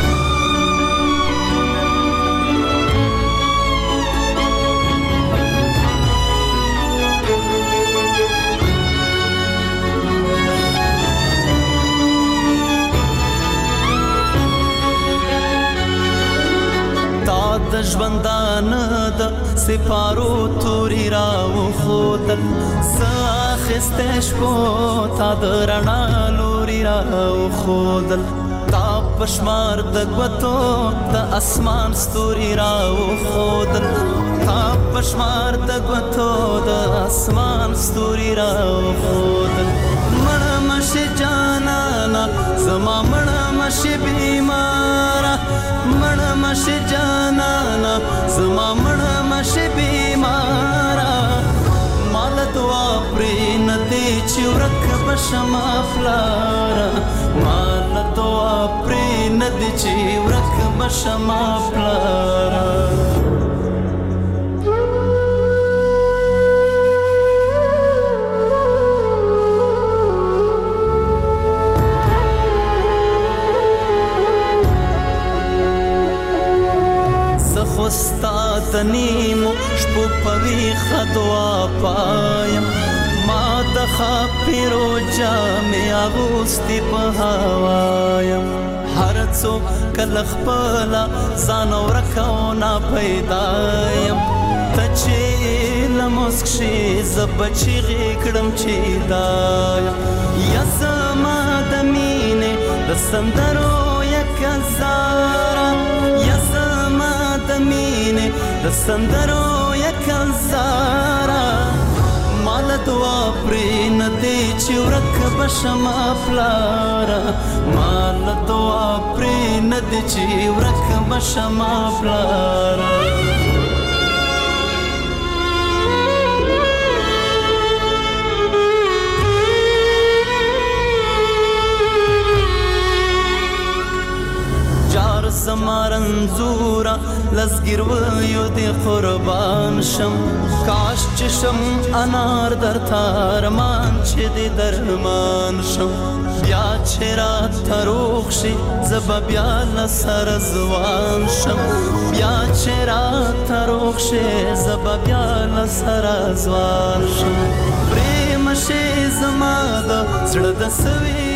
د ژوندان د سپارو توري راو خودل ساخسته شپو تا د رڼا لوري راو خودل تا پشمار د غوتو د اسمان ستوري راو خودل تا پشمار د غوتو د اسمان ستوري راو خودل مړه مشه جانانا زما مړه مشه بیمارا مړه مشه جانانا زما مړه مشه بیمارا مال دعا پرې ندی چې ورک بشما فلارا مال دعا پرې ندی چې ورک بشما فلارا استاد نیمو شپو پوی خدوا پایم ما د خاپیرو جامې اغوستي په هوایم هر څوک کله خپل ځان ورکو نه پیدایم چې لمسک شي زبچی غکړم چې دایا یا زما د مینې د سندرو یک زارا یا زما د مینې د سندرو یک زارا مال دعا پرې نه دی چې ورک بشما پلارا مال دعا پرې نه دی چې ورک بشما پلارا زمارنزورا لزګر ویو دی قربان شم کاش چشم انار در تارمان چې دی درمان شم بیا چې رات تروخ شي زب بیا لسر زوان شم بیا چې رات تروخ شي زب بیا لسر زوان شم پریم شي زما د زړه د سوي